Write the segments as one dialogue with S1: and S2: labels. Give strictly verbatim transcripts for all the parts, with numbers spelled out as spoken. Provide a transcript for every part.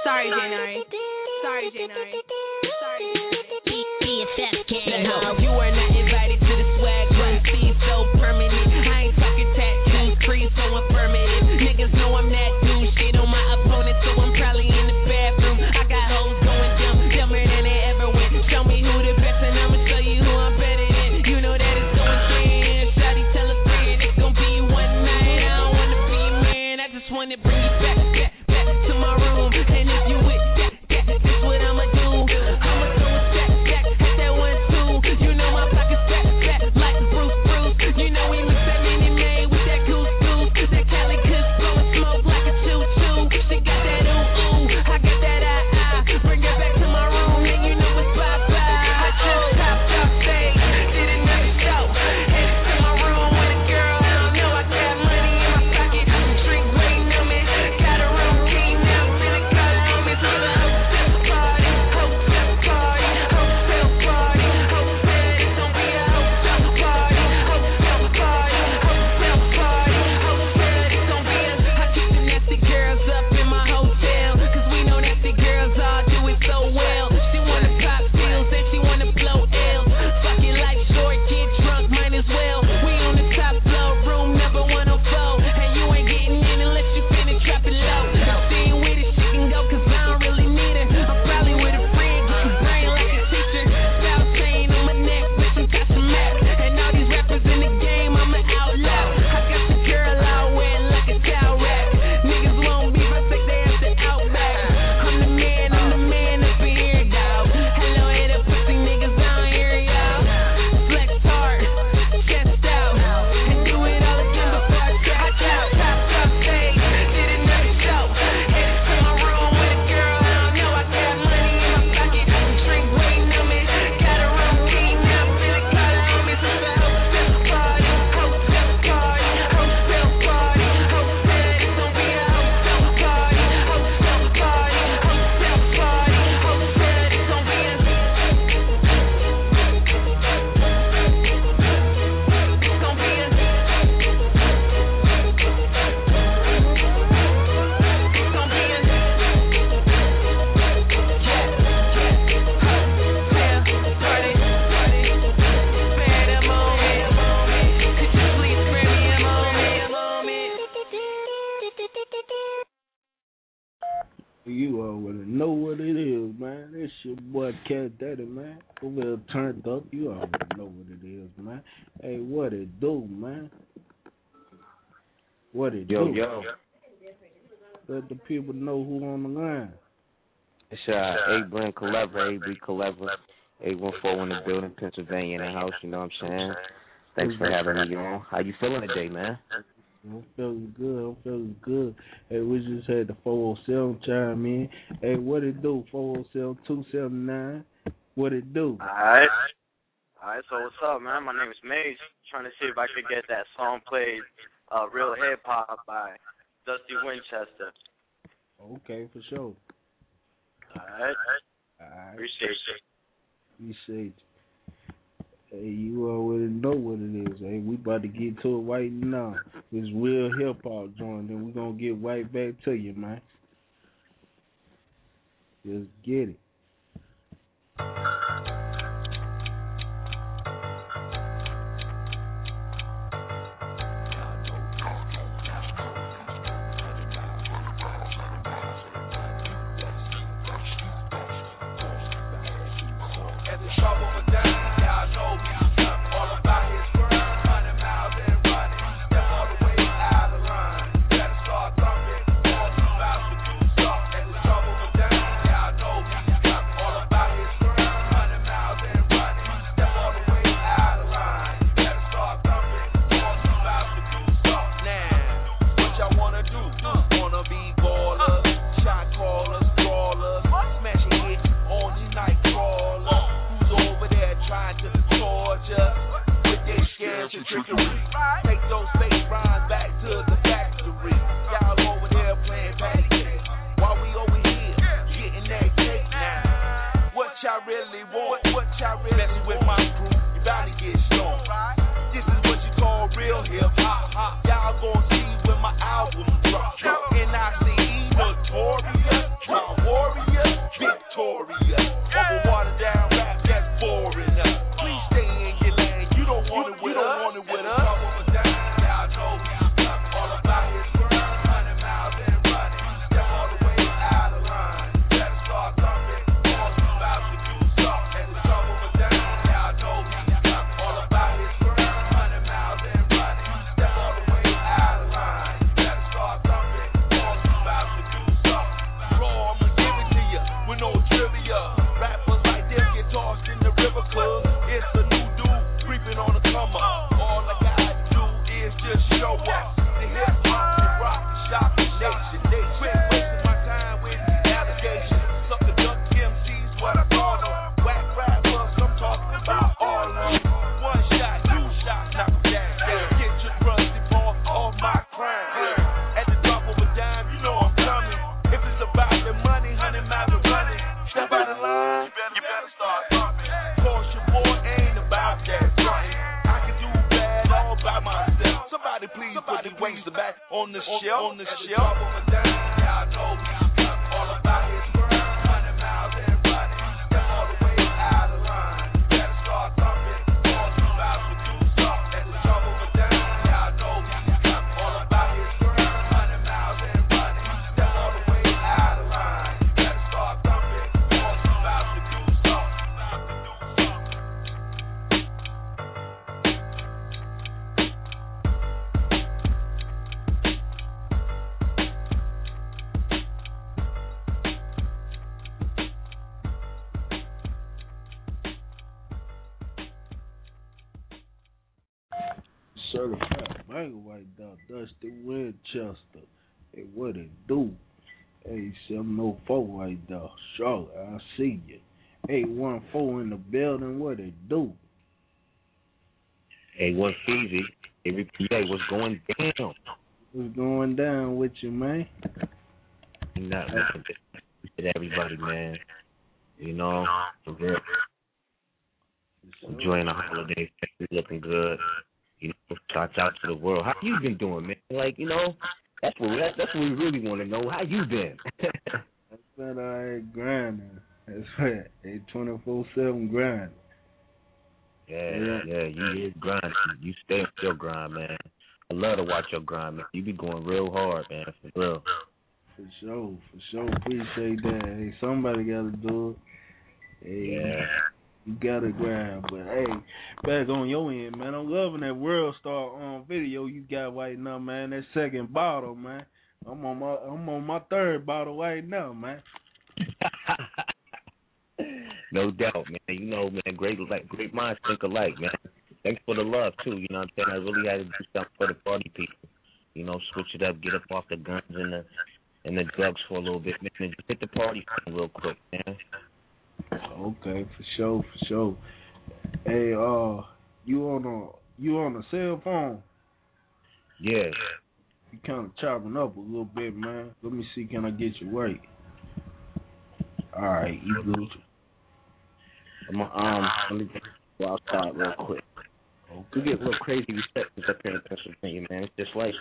S1: Sorry, Janari. Sorry, Janari. Sorry, Janari. You are not invited to the swag room. See, so permanent. I ain't talking tattoos, free, so affirmative. Niggas know I'm that dude. Shit on my opponent, so I'm probably in the bathroom. I got hoes going dumb, dumber than they ever went. Show me who the best, and I'ma show you who I'm better than. You know that it's going down. Shawty, tell a friend it's gonna be one night. I don't wanna be a man. I just wanna bring you back, back, back to my room. And if you with that, that, that's what I'ma do. I'ma throw a stack, stack, hit that one two. You know my pockets fat, fat like Bruce, Bruce. You know we mix that mini made with that goose, goose. That Cali kush blowing smoke like a choo choo. She got that ooh ooh, I got that ah ah. Bring her back to my room, and you know it's bye bye. I just popped off stage, did another show. Headed to my room with a girl I don't know. I got money in my pocket, drink waiting on me. Got a room key now, finna call on me to the hotel party, hotel party, hotel party, hotel. It's gonna be a hotel party, hotel party, hotel party, hotel. It's gonna be a. I keep the nasty girls up in my hotel, cause we know nasty girls all do it so well. She wanna pop pills and she wanna blow L's. Fuck it like short, get drunk, might as well. We on the top floor, room number one oh four. And you ain't getting in unless you finna drop it low. If she ain't with it, she can go, cause I don't really need her. I'm probably with a friend, get your brain like a teacher. Style chain on my neck with some Casamec. And all these rappers in the game, I'm an outlaw. I got the girl out wet like a towel rack. Niggas won't be, I think they have to outback. I'm the man, I'm the man up in here, dawg. Hello, hit up pussy niggas, I don't hear y'all. Flex hard, chest out, and do it all again before I tap out. Popped off stage, did another show. Headed to my room with a girl I don't know. I got money in my pocket, drink waiting on me. Got a room key now, finna call on me to the hotel party, hotel party, hotel party, hotel. It's gonna be a hotel party, hotel party, hotel party, hotel. It's gonna be a. It's gonna be a.
S2: You already know what it is, man. It's your boy Cat Daddy, man. Over here turned up. You already know what it is, man. Hey, what it do, man? What it
S3: Yo,
S2: do?
S3: yo.
S2: Let the people know who on the line.
S3: It's uh, Abraham Clever, A B Clever, eight one four in the building, Pennsylvania in the house, you know what I'm saying? Thanks for having me on. How you feeling today, man?
S2: I'm feeling good. I'm feeling good. Hey, we just had the four oh seven chime in. Hey, what it do? four oh seven, two seven nine. What it do?
S4: Alright. Alright, so what's up, man? My name is Mace. Trying to see if I could get that song played, uh, Real Hip Hop by Dusty Winchester.
S2: Okay, for sure.
S4: Alright.
S2: Alright.
S4: Appreciate it.
S2: Appreciate you. Hey, you already know what it is. Hey, we about to get to it right now. It's Real Hip Hop joint, and we're going to get right back to you, man. Just get it.
S5: All about his on the show, on the show. Y'all know me, all about his grind. Hundred miles and running, step all the way out of line. Better start thumping, all two miles with two songs. At the trouble with down, y'all know me, all about his grind. Hundred miles and running, step all the way out of line. Better start thumping, all two miles with two songs.
S2: Certified Banger White Dog, Dusty Winchester. Hey, what it do? Hey, seven oh four White Dog, Charlotte, I see you. eight one four in the building, what it do?
S3: Hey, what's easy? Every P A, what's going down?
S2: What's going down with you, man?
S3: Not nothing. Just everybody, man. You know, for real. Enjoying the holidays, looking good. You know, shouts out to the world. How you been doing, man? Like, you know, that's what that's, that's what we really want to know. How you been?
S2: That's that I ain't grinding. That's right. Hey, twenty-four seven grinding.
S3: Yeah, yeah, yeah, you is grinding. You stay on your grind, man. I love to watch your grind, man. You be going real hard, man, for real.
S2: For sure, for sure. Appreciate that. Hey, somebody got to do it. Hey,
S3: yeah.
S2: You got to grind. But, hey, back on your end, man, I'm loving that World Star um, video you got right now, man. That second bottle, man. I'm on my I'm on my third bottle right now, man.
S3: No doubt, man. You know, man, great like great minds think alike, man. Thanks for the love too, you know what I'm saying? I really had to do something for the party people. You know, switch it up, get up off the guns and the and the drugs for a little bit, man. And just hit the party thing real quick, man.
S2: Okay, for sure, for sure. Hey, uh, you on a you on a cell phone?
S3: Yeah.
S2: You kind of chopping up a little bit, man. Let me see, can I get you right? All right, you good?
S3: I'm um, let me go outside real quick.
S2: Okay.
S3: We get a little crazy receptions up here in Pennsylvania, man. It's just like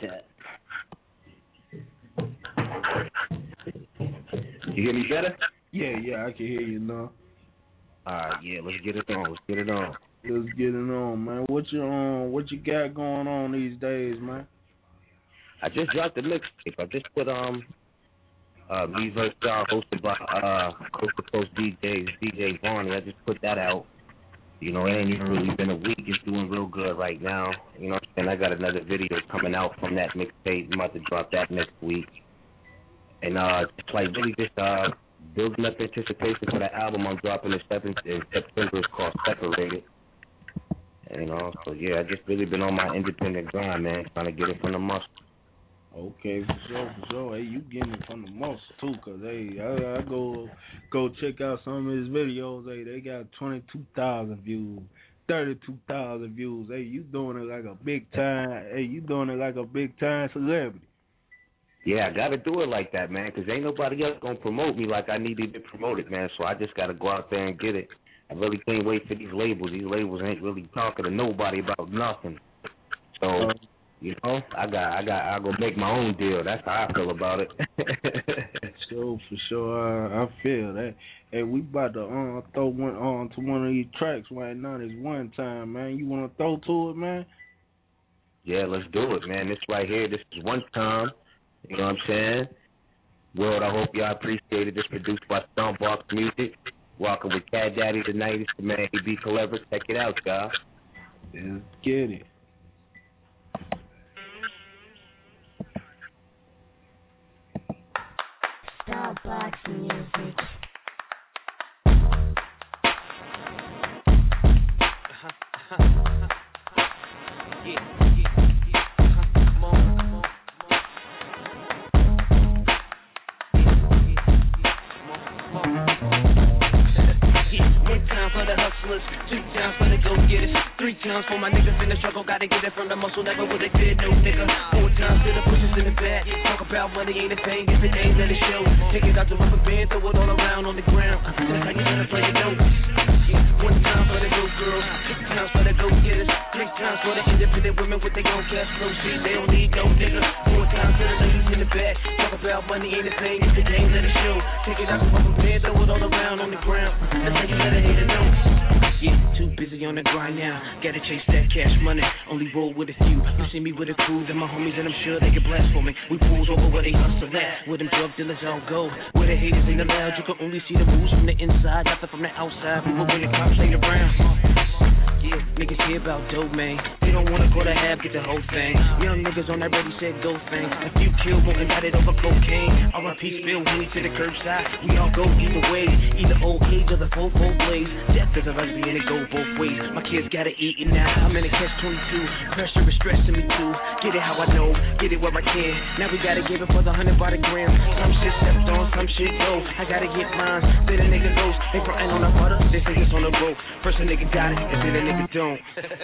S3: that. You hear me better?
S2: Yeah, yeah, I can hear you now.
S3: All right, yeah, let's get it on. Let's get it on.
S2: Let's get it on, man. What you um, what you got going on these days, man?
S3: I just dropped the mixtape. I just put um, uh, Me versus. Y'all, hosted by uh, Coast to Coast D Js, D J Barney. I just put that out. You know, it ain't even really been a week. It's doing real good right now. You know, and I got another video coming out from that mixtape. I'm about to drop that next week. And uh, it's like really just uh, building up anticipation for the album I'm dropping in September. It's called Separated. And, you know, so yeah, I just really been on my independent grind, man, trying to get it from the muscle.
S2: Okay, for sure, for sure. Hey, you getting it from the muscle too, cause hey, I, I go go check out some of his videos. Hey, they got twenty-two thousand views, thirty-two thousand views. Hey, you doing it like a big time. Hey, you doing it like a big time celebrity.
S3: Yeah, I gotta do it like that, man, cause ain't nobody else gonna promote me like I need to be promoted, man. So I just gotta go out there and get it. I really can't wait for these labels. These labels ain't really talking to nobody about nothing. So. Um, You know, I got, I got, I go make my own deal. That's how I feel about it.
S2: So for sure, I, I feel that. Hey, we about to uh, throw one on to one of these tracks right now. This one time, man. You want to throw to it, man?
S3: Yeah, let's do it, man. This right here, this is One Time. You know what I'm saying? World, I hope y'all appreciate it. This produced by Stompbox Music. Walking with Cat Daddy tonight. It's the man A B Clever. Check it out, guys.
S2: Let's get it.
S6: Stompbox Music.
S1: Two times for the go-getters, three times for my niggas in the struggle. Gotta get it from the muscle, never would they fit no nigga. Four times to the pushers in the back. Talk about money ain't a thing, if it ain't, let it show. Take it out the rubber band, throw it all around on the ground. That's how you gotta play your notes. Yeah, one time for the go-girls, two times for the go-getters, three times for the independent women with their own cash flow. See, they don't need no nigga. Four times to anything if it ain't let it show. Take it out the fucking bed, throw it all around on the ground. That's how you let a hater know. Yeah, too busy on the grind now. Gotta chase that cash money. Only roll with a few. You see me with a crew, and my homies, and I'm sure they can blast for me. We pulls over where they hustle at. Where them drug dealers all go. Where the haters ain't allowed. You can only see the moves from the inside, nothing from the outside. People when the cops ain't around. Yeah, niggas hear about dope, man. They don't wanna go to half, get the whole thing. Young niggas on that ready, said go thing. A few kill, won't got it over cocaine. R I P Spill, Winnie to the curbside. We all go either way, either old age or the full full blaze. Death is a recipe and it go both ways. My kids gotta eat it now. I'm in a catch twenty-two. Pressure is stressing me too. Get it how I know, get it where I can. Now we gotta give it for the hundred by the gram. Some shit stepped on, some shit go. I gotta get mine. Say the nigga goes. They frontin' on the butter, they think it's on the rope. First a nigga got it, and then a nigga don't.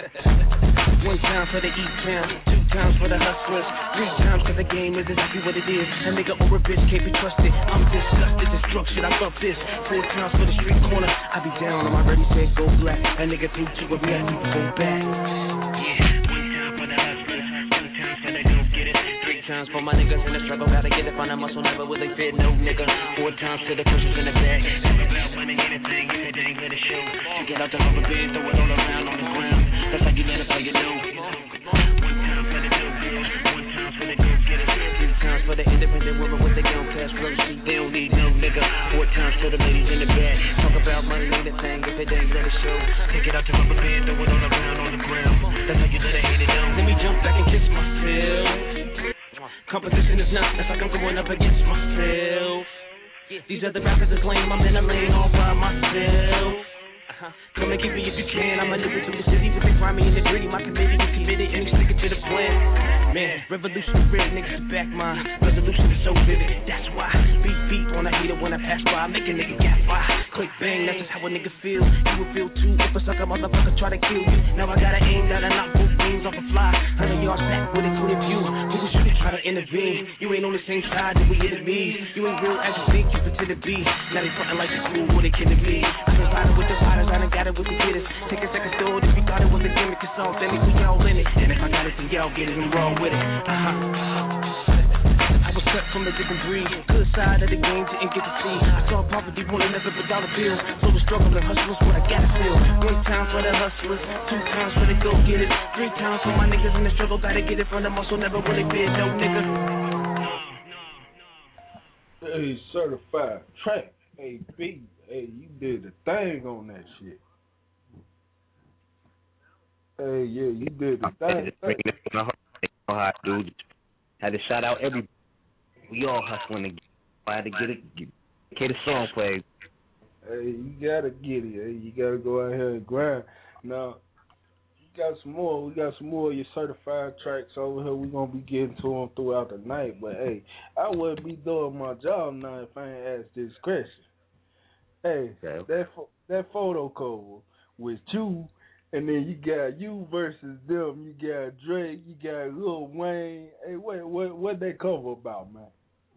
S1: One time for the E-Town, two times for the hustlers, three times cause the game is exactly what it is. A nigga or a bitch can't be trusted. I'm disgusted, this drug shit, I love this. Four times for the street corner, I be down, I'm already said go black. A nigga through two of me, I need to go back. Yeah, one time for the hustlers, two times for the go-getters, three times for my niggas in the struggle, gotta get it on the muscle, never will they fit, no nigga. Four times to the pushers in the back. Talk about money, anything, if it ain't let it show. You get out the rubber band, throw it all around on the ground. That's how you let it, how you know. One time for the dope dealers, one time for the go-getters, three times for the independent women with the young cash flow. See, they don't need no nigga. Four times for the ladies in the back. Talk about money, anything, if it ain't let it show. Take it out the rubber band, throw it all around on the ground. That's how you let it hate it down. Let me jump back and kiss myself. Competition is not, it's like I'm going up against myself. These other rappers that claim I'm in a lane all by myself. Uh-huh. Come and get me if you can. I'm a nigga to the city with the grimy and the gritty. My committee is committed and he's sticking to the plan. Man, revolution is red, niggas back mine. Resolution is so vivid, that's why. Beat beat on a hater when I pass by. Make a nigga gap fire. Click bang, that's just how a nigga feel. You would feel too if a sucker motherfucker try to kill you. Now I gotta aim down and knock both wings off a fly. Hundred yards back with a clear view. Who was you to try to intervene? You ain't on the same side that we enemies. You ain't real as you think you pretend to be. Now they frontin' like the school with a kid to be. I been riding with the riders, I done got it with the getters. Take a second thought if you thought it was a gimmick, it's all then we all in it. And if I got it, then y'all get it, I'm wrong with it. Uh-huh. I was cut from a different breed. Good side of the game didn't get to see. I saw poverty wanting never a dollar bill. So the struggle and hustlers what I gotta feel. One time for the hustlers, two times for the go-getters, three times for my niggas in the struggle. Gotta get it from the muscle, never really been no nigga.
S2: Hey, certified track. Hey, B. Hey, you did the thing on that shit. Hey, yeah, you did the thing.
S3: Bringing it from the heart. You know how I do. Had to shout out everybody. We all hustling to get. I had to get it. Get, get a song played.
S2: Hey, you gotta get it. Hey, you gotta go out here and grind. Now, you got some more. We got some more of your certified tracks over here. We gonna be getting to them throughout the night. But hey, I wouldn't be doing my job now if I ain't asked this question. Hey, okay. that that photo cover with you, and then you got you versus them. You got Drake, you got Lil Wayne. Hey, what what what that cover about, man?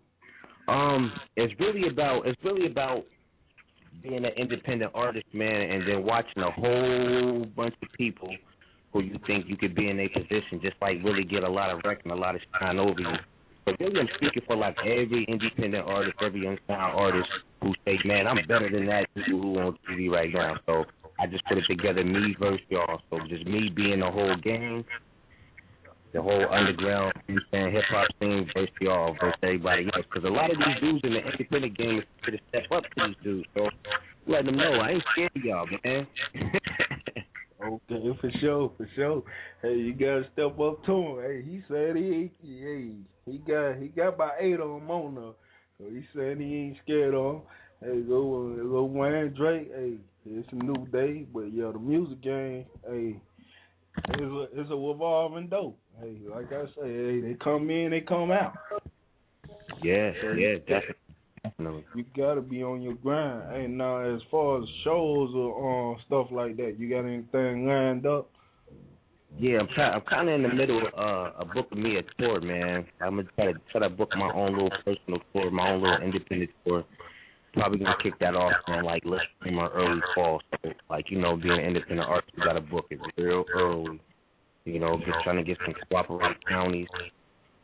S3: Um, it's really about it's really about being an independent artist, man, and then watching a whole bunch of people who you think you could be in a position, just like really get a lot of rec and a lot of shine over you. But really, I'm speaking for like every independent artist, every young sound artist who say, man, I'm better than that people who on T V right now. So I just put it together, me versus y'all. So just me being the whole game, the whole underground, you saying hip hop scene versus y'all versus everybody else. Because a lot of these dudes in the independent game is to step up to these dudes. So let them know I ain't scared of y'all, man.
S2: Okay, for sure, for sure. Hey, you gotta step up to him. Hey, he said he, he, he got, he got about eight of them on there. So he said he ain't scared of them. Hey, go, uh, Lil Wayne, Drake. Hey, it's a new day, but yeah, the music game, hey, it's a, it's a revolving door. Hey, like I say, hey, they come in, they come out.
S3: Yeah, yeah, definitely. No.
S2: You gotta be on your grind. Hey, now as far as shows or uh, stuff like that, you got anything lined up?
S3: Yeah, I'm trying. I'm kind of in the middle of uh, a book of me a tour, man. I'm gonna try to try to book my own little personal tour, my own little independent tour. Probably gonna kick that off in like late summer, early fall. So, like you know, being an independent artist, you gotta book it real early. You know, just trying to get some cooperative counties.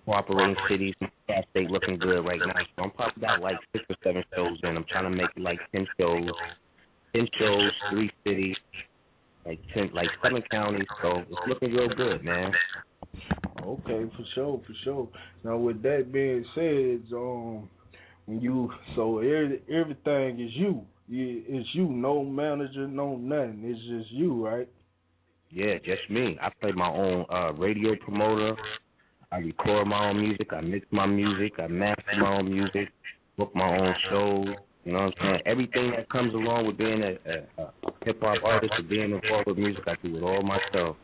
S3: cooperating cities. Cat State looking good right now. So I'm probably got like six or seven shows in. I'm trying to make like ten shows, ten shows, three cities, like ten, like seven counties. So it's looking real good, man.
S2: Okay, for sure, for sure. Now with that being said, um, when you so every, everything is you. It's you, no manager, no nothing. It's just you, right?
S3: Yeah, just me. I play my own uh, radio promoter. I record my own music. I mix my music. I master my own music. Book my own shows. You know what I'm saying? Everything that comes along with being a, a, a hip hop artist or being involved with music, I do it all myself.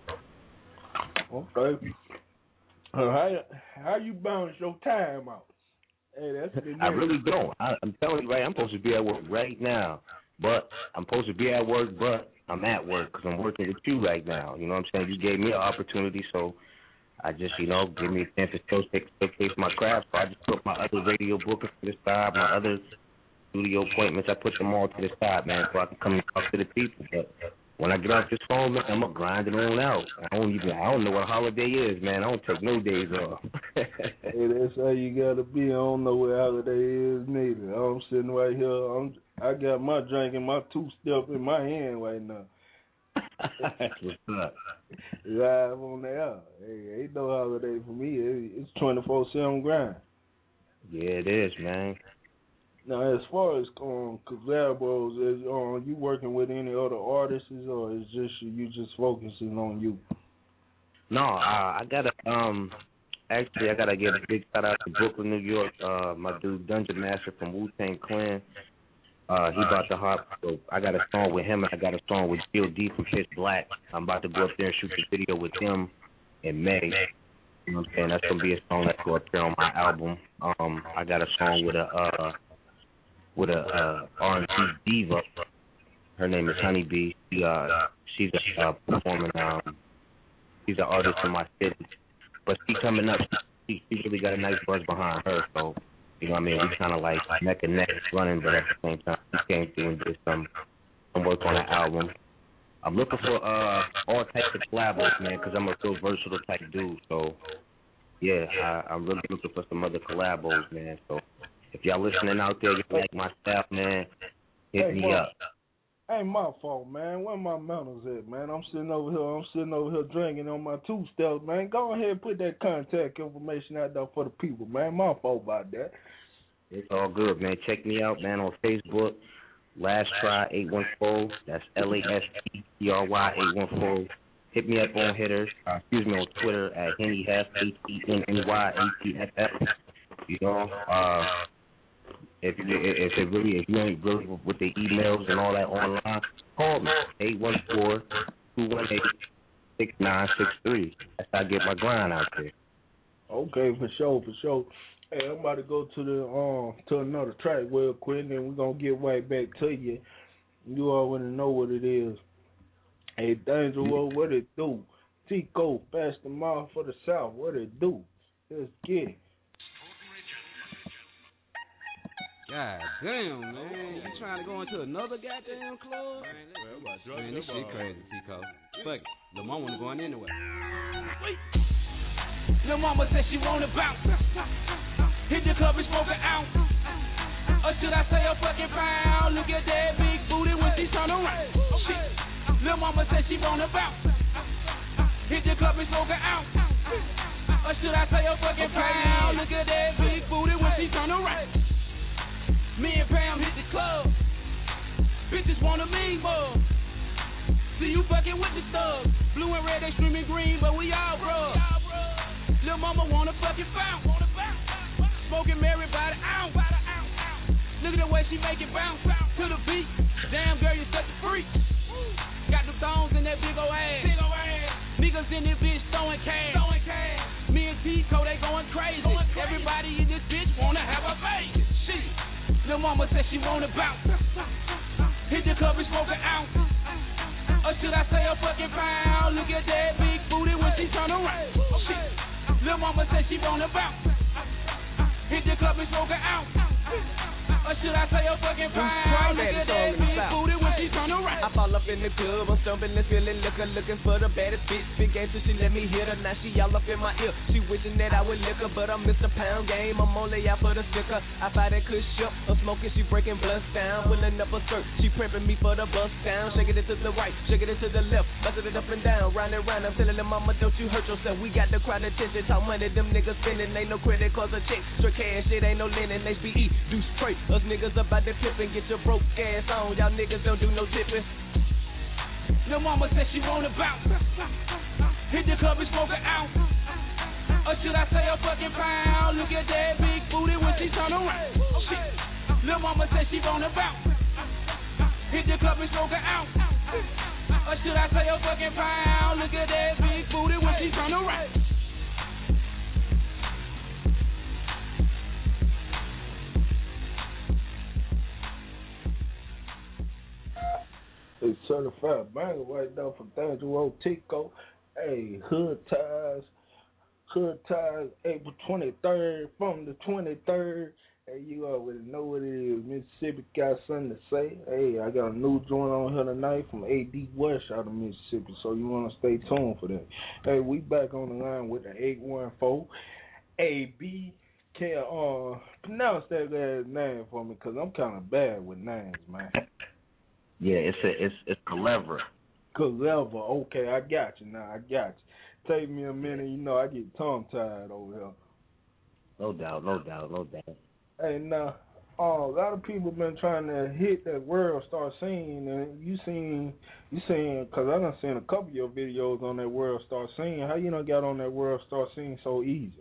S2: Okay. Uh, how how you balance your time out? Hey, that's the
S3: I really don't. I, I'm telling you, right, I'm supposed to be at work right now, but I'm supposed to be at work, but I'm at work because I'm working with you right now. You know what I'm saying? You gave me an opportunity, so I just, you know, give me a chance to showcase, showcase my craft. So I just put my other radio bookings to the side, my other studio appointments, I put them all to the side, man, so I can come and talk to the people. But when I get off this phone, man, I'm gonna grind it on out. I don't even, I don't know what holiday is, man. I don't take no days off.
S2: Hey, that's how you gotta be. I don't know what holiday is neither. I'm sitting right here. I'm, I got my drink and my two step in my hand right now.
S3: That's what's up.
S2: Live on the air. Hey, ain't no holiday for me. It's twenty-four seven grind.
S3: Yeah, it is, man.
S2: Now, as far as um, collabos, is um, you working with any other artists, or is just you just focusing on you?
S3: No, uh, I gotta um, actually I gotta give a big shout out to Brooklyn, New York. Uh, my dude Dungeon Master from Wu-Tang Clan. Uh, he about to hop. So I got a song with him. And I got a song with G O D from Pitch Black. I'm about to go up there and shoot the video with him in May. You know what I'm saying? That's gonna be a song that's going up there on my album. Um, I got a song with a uh. with a uh, R and B diva. Her name is Honeybee. She, uh, she's a uh, performing. Um, she's an artist in my city, but she coming up. She, she really got a nice buzz behind her. So you know what I mean. We kind of like neck and neck running, but at the same time, she came through and did some some work on the album. I'm looking for uh, all types of collabos, man, because I'm a real versatile type dude. So yeah, I, I'm really looking for some other collabos, man. So. If y'all listening out there, you like my staff, man, hit
S2: hey,
S3: me
S2: Mark,
S3: up.
S2: Ain't my fault, man. Where my manners at, man? I'm sitting over here. I'm sitting over here drinking on my two steps, man. Go ahead and put that contact information out there for the people, man. My fault about that.
S3: It's all good, man. Check me out, man, on Facebook. Last Try eight one four. That's L A S T T R Y eight one four. Hit me up on Hitters. Uh, excuse me, on Twitter at Henny Hef, H E N N Y A T F F. You know, uh. If you if it really if you ain't really with the emails and all that online, call me eight one four two one eight six nine six three. That's how I get my grind out there.
S2: Okay, for sure, for sure. Hey, I'm about to go to the um to another track real quick, and then we're gonna get right back to you. You already know what it is. Hey, Danger, what what it do? Tico, Faster Mile for the South, what it do? Let's get it.
S7: God damn, man. You trying to go into another goddamn club? Man, this shit crazy, Tico. Fuck it. Lil' mama wanna go in anyway.
S1: Lil' mama said she wanna bounce. Hit the club and smoke an ounce. Or should I say a fucking pound? Look at that big booty when she turn around. Shit. Lil' mama said she wanna bounce. Hit the club and smoke an ounce. Or should I say a fucking pound? Look at that big booty when she turn around. Me and Pam hit the club. Bitches want a mean bug. See you fucking with the thugs. Blue and red, they screaming green, but we all rub. Lil' mama wanna fucking bounce. Smoking Mary by the ounce. Look at the way she make it bounce to the beat. Damn girl, you such a freak. Got the thongs in that big ol' ass. Niggas in this bitch throwing cash. Me and Tico, they going crazy. Everybody in this bitch wanna have a baby. Shit. Lil' mama said she wanna bounce. Hit the club and smoke an ounce. Or should I say a fucking pound? Look at that big booty when she turn around. Shit. Lil' mama said she wanna bounce. Hit the club and smoke an ounce. Or Or should I say a fucking pound? Look at that big booty when she turn around. I fall up in the club, I'm stumbling, feeling liquor, looking for the baddest bitch. Big ass, so she let me hit her. Now she all up in my ear. She wishing that I would lick her, but I'm Mister Pound Game. I'm only out for the sticker. I find that kush up, I'm smoking, she breaking blunts down. Pulling up a skirt, she prepping me for the bust down. Shaking it to the right, shaking it to the left, busting it up and down, round and round. I'm telling them, mama, don't you hurt yourself. We got the crowd attention. Talk money, them niggas spending. Ain't no credit cards or checks. Straight cash, shit ain't no linen. H B E, do straight. Us niggas about to pippin'. Get your broke ass on. Y'all niggas don't do no tipping. Lil' mama said she wanna bounce. Hit the club and smoke an ounce. Or should I say a fucking pound? Look at that big booty when she turn around. Shit. Lil' mama said she wanna bounce. Hit the club and smoke an ounce. Or should I say a fucking pound? Look at that big booty when she turn around.
S2: It's certified banger right now from D'Angelo Tico. Hey, Hood Ties, Hood Ties, April twenty-third, from the twenty-third. Hey, you already know what it is. Mississippi got something to say. Hey, I got a new joint on here tonight from A D West out of Mississippi, so you want to stay tuned for that. Hey, we back on the line with the eight one four. A B, can uh, pronounce that guy's name for me, because I'm kind of bad with names, man.
S3: Yeah, it's a it's it's Clever.
S2: Clever. Okay, I got you now. I got you. Take me a minute. You know, I get tongue tied over here.
S3: No doubt, no doubt, no doubt.
S2: Hey, now, uh, a lot of people been trying to hit that World Star Scene, and you seen, you seen, because I done seen a couple of your videos on that World Star Scene. How you done got on that World Star Scene so easy?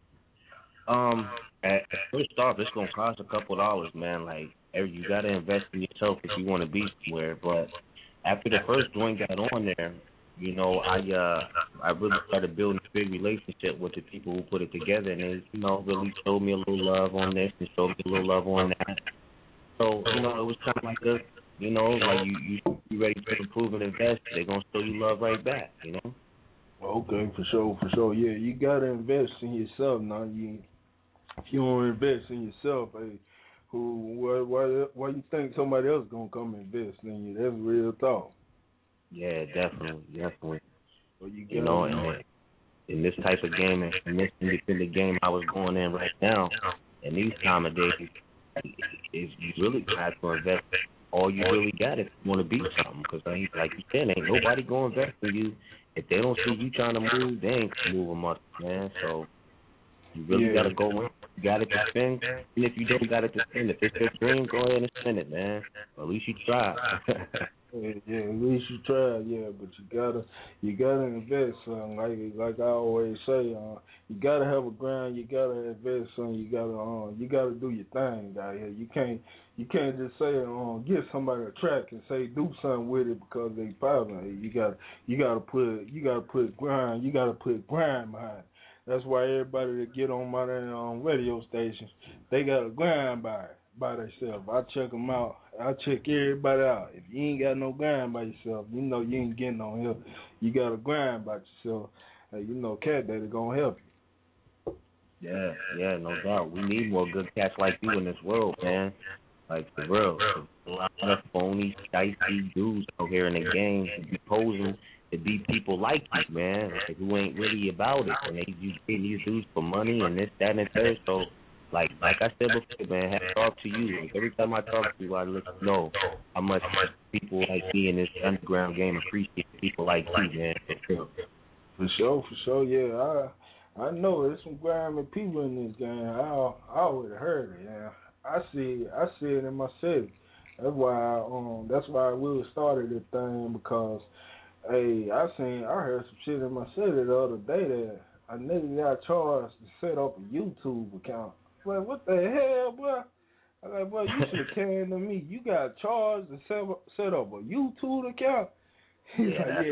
S3: Um, at first off, it's gonna cost a couple dollars, man. Like, you gotta invest in yourself if you want to be somewhere. But after the first joint got on there, you know, I uh, I really started building a big relationship with the people who put it together, and they, you know, really showed me a little love on this and showed me a little love on that. So, you know, it was kind of like a, you know, like you you you ready to improve and invest, they're gonna show you love right back, you know.
S2: Okay, for sure, for sure. Yeah, you gotta invest in yourself now. You if you don't invest in yourself, hey, who why why why you think somebody else gonna come invest in you? That's real talk.
S3: Yeah, definitely, definitely.
S2: Well, you,
S3: you know, and in this type of game, and in this independent game I was going in right now, in these time of days, is you really have to invest all you really got if you want to be something. Because like you said, ain't nobody gonna invest in you if they don't see you trying to move. They ain't moving much, man. So you really
S2: yeah.
S3: gotta go in. You got it to spend, and if you don't got it to spend, if it's your dream, go ahead and spend it, man. Or at least you try.
S2: yeah, yeah, at least you try, yeah. But you gotta, you gotta invest. Son. Like, like I always say, uh, you gotta have a grind. You gotta invest. Son. You gotta, uh, you gotta do your thing out here. You can't, you can't just say, um, give somebody a track and say do something with it because they popular. You got, you gotta put, you gotta put grind. You gotta put grind behind it. That's why everybody that get on my um, radio stations, they got to grind by by themselves. I check them out. I check everybody out. If you ain't got no grind by yourself, you know you ain't getting on here. You got to grind by yourself. Hey, you know Cat Daddy going to help you.
S3: Yeah, yeah, no doubt. We need more good cats like you in this world, man. Like, for real. A lot of phony, dicey dudes out here in the game be posing to be people like you, man, like, who ain't really about it, and they you getting these dudes for money and this, that, and the third. So, like, like I said before, man, have to talk to you. Like, every time I talk to you, I let you know how much people like me in this underground game appreciate people like you, man. For sure,
S2: for sure, for sure. Yeah, I I know there's some grimy people in this game. I I already heard it. Yeah, I see I see it in my city. That's why I, um that's why I really started this thing because. Hey, I seen, I heard some shit in my city the other day that a nigga got charged to set up a YouTube account. Like, what the hell, boy? I'm like, boy, you should have came to me. You got charged to set up, set up a YouTube account? He's
S3: yeah.
S2: like,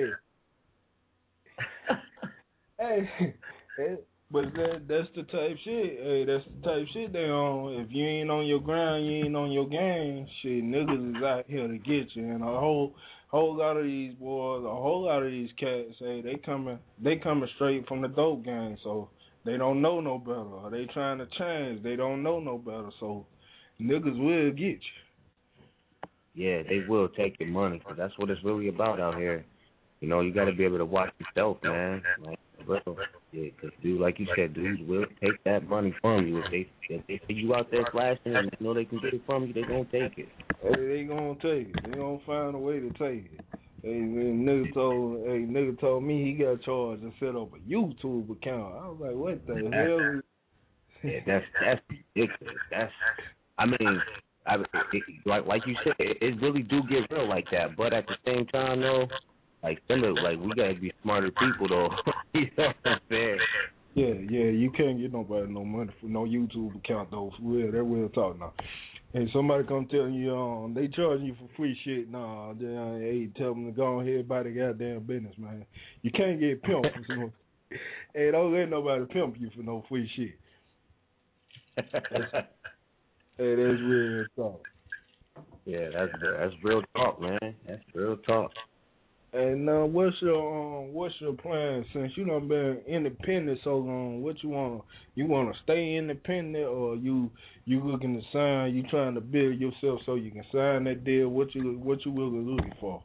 S2: yeah. hey, hey, but that, that's the type shit. Hey, that's the type shit they on. If you ain't on your grind, you ain't on your game. Shit, niggas is out here to get you. And a whole... whole lot of these boys, a whole lot of these cats, hey, they coming, they coming straight from the dope gang, so they don't know no better. Or they trying to change, they don't know no better. So, niggas will get you.
S3: Yeah, they will take your money, 'cause that's what it's really about out here. You know, you got to be able to watch yourself, man. Like, real. Yeah, 'cause dude, like you said, dudes will take that money from you if they if they see you out there flashing and they know they can get it from you. They gonna take it.
S2: Hey, they gonna take it. They gonna find a way to take it. Hey, man, nigga told, hey, nigga told me he got charged and set up a YouTube account. I was like, what the hell?
S3: Yeah, that's that's ridiculous. That's, I mean, I, it, like like you said, it, it really do get real like that. But at the same time, though, like, like we gotta be smarter people, though. You know what I'm saying?
S2: Yeah, yeah, you can't get nobody no money for no YouTube account though. For real, that real talk now. Hey, somebody come tell you um they charging you for free shit. Nah, then hey, tell them to go ahead by the goddamn business, man. You can't get pimped for some. Hey, don't let nobody pimp you for no free shit. That's, hey, that's real talk.
S3: Yeah, that's that's real talk, man. That's real talk.
S2: And uh, what's your um, what's your plan since you done been independent so long? What you want? You want to stay independent, or you you looking to sign? You trying to build yourself so you can sign that deal? What you what you really looking for?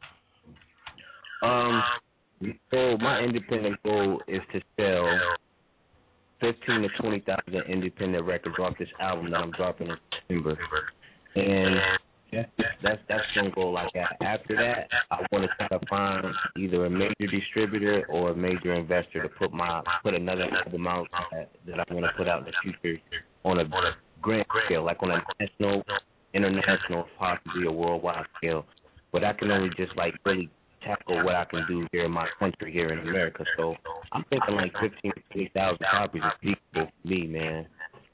S3: Um, so my independent goal is to sell fifteen to twenty thousand independent records off this album that I'm dropping in December, and That's that's that's gonna go like that. After that, I want to try to find either a major distributor or a major investor to put my put another album out that, that I want to put out in the future on a grand scale, like on a national, international, possibly a worldwide scale. But I can only just like really tackle what I can do here in my country, here in America. So I'm thinking like fifteen to twenty thousand copies is feasible for me, man.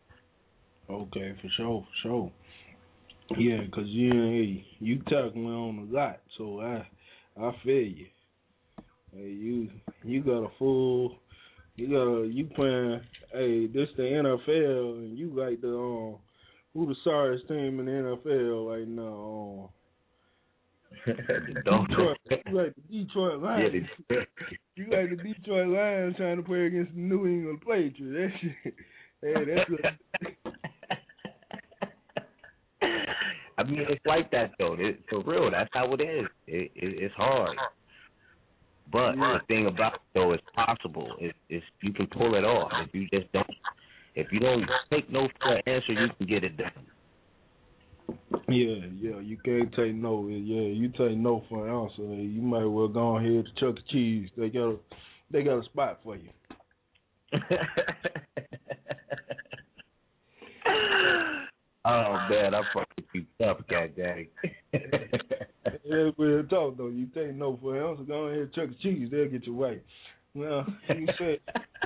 S2: Okay, for sure, for sure. Yeah, 'cause you hey, you tackling on a lot, so I I feel you. Hey, you you got a full, you got a you playing. Hey, this the N F L, and you like the um who the sorriest team in the N F L right now? Um, Detroit. You like the Detroit Lions. Yeah, you like the Detroit Lions trying to play against the New England Patriots. That shit. Hey, that's a,
S3: I mean, it's like that, though. It, for real, that's how it is. It, it, it's hard. But the thing about it, though, it's possible. It, it's you can pull it off. If you just don't, if you don't take no for an answer, you can get it done.
S2: Yeah, yeah, you can't take no. Yeah, you take no for an answer. You might well go ahead to Chuck E. Cheese. They got a, they got a spot for you.
S3: Oh man, I'm fucking too tough, goddamn.
S2: Yeah, we'll talk though. You take no for an answer, go ahead to Chuck E. Cheese. They'll get you right. Well, you say,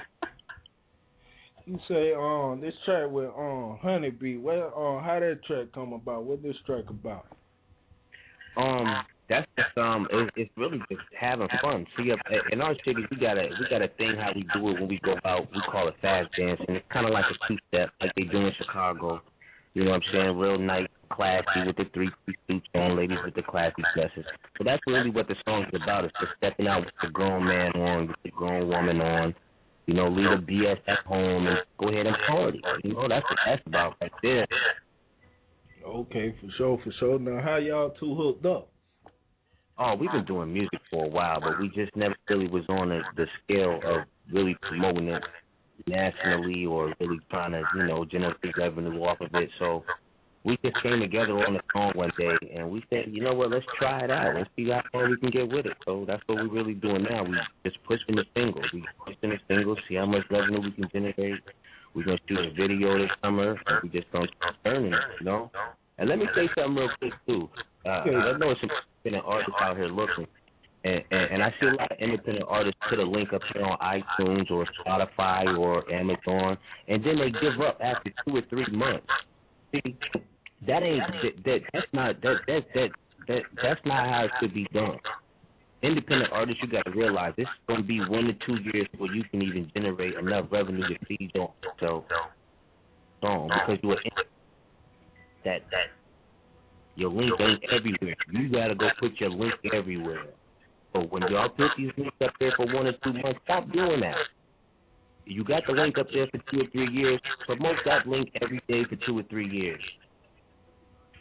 S2: you say, um, this track with um Honeybee. Well, um, how that track come about? What this track about?
S3: Um, that's just um, it, it's really just having fun. See, up in our city, we got a we got a thing how we do it when we go out. We call it fast dance, and it's kind of like a two step, like they do in Chicago. You know what I'm saying? Real nice, classy with the three-piece suits on, ladies with the classy dresses. So that's really what the song is about. It's just stepping out with the grown man on, with the grown woman on. You know, leave the B S at home and go ahead and party. You know, that's what that's about right there.
S2: Okay, for sure, for sure. Now, how y'all two hooked up?
S3: Oh, we've been doing music for a while, but we just never really was on the, the scale of really promoting it nationally or really trying to, you know, generate revenue off of it. So we just came together on the phone one day and we said, you know what, let's try it out. Let's see how far we can get with it. So that's what we're really doing now. We just pushing the singles. We pushing the singles, see how much revenue we can generate. We're going to shoot a video this summer and we just going to start turning it, you know? And let me say something real quick, too. Uh, I know some independent artists out here looking. And, and, and I see a lot of independent artists put a link up here on iTunes or Spotify or Amazon, and then they give up after two or three months. See, that ain't that, that that's not that that that that that's not how it should be done. Independent artists, you got to realize this is going to be one to two years before you can even generate enough revenue to feed your so song because you're that that your link ain't everywhere. You got to go put your link everywhere. So when y'all put these links up there for one or two months, stop doing that. You got the link up there for two or three years. Promote that link every day for two or three years.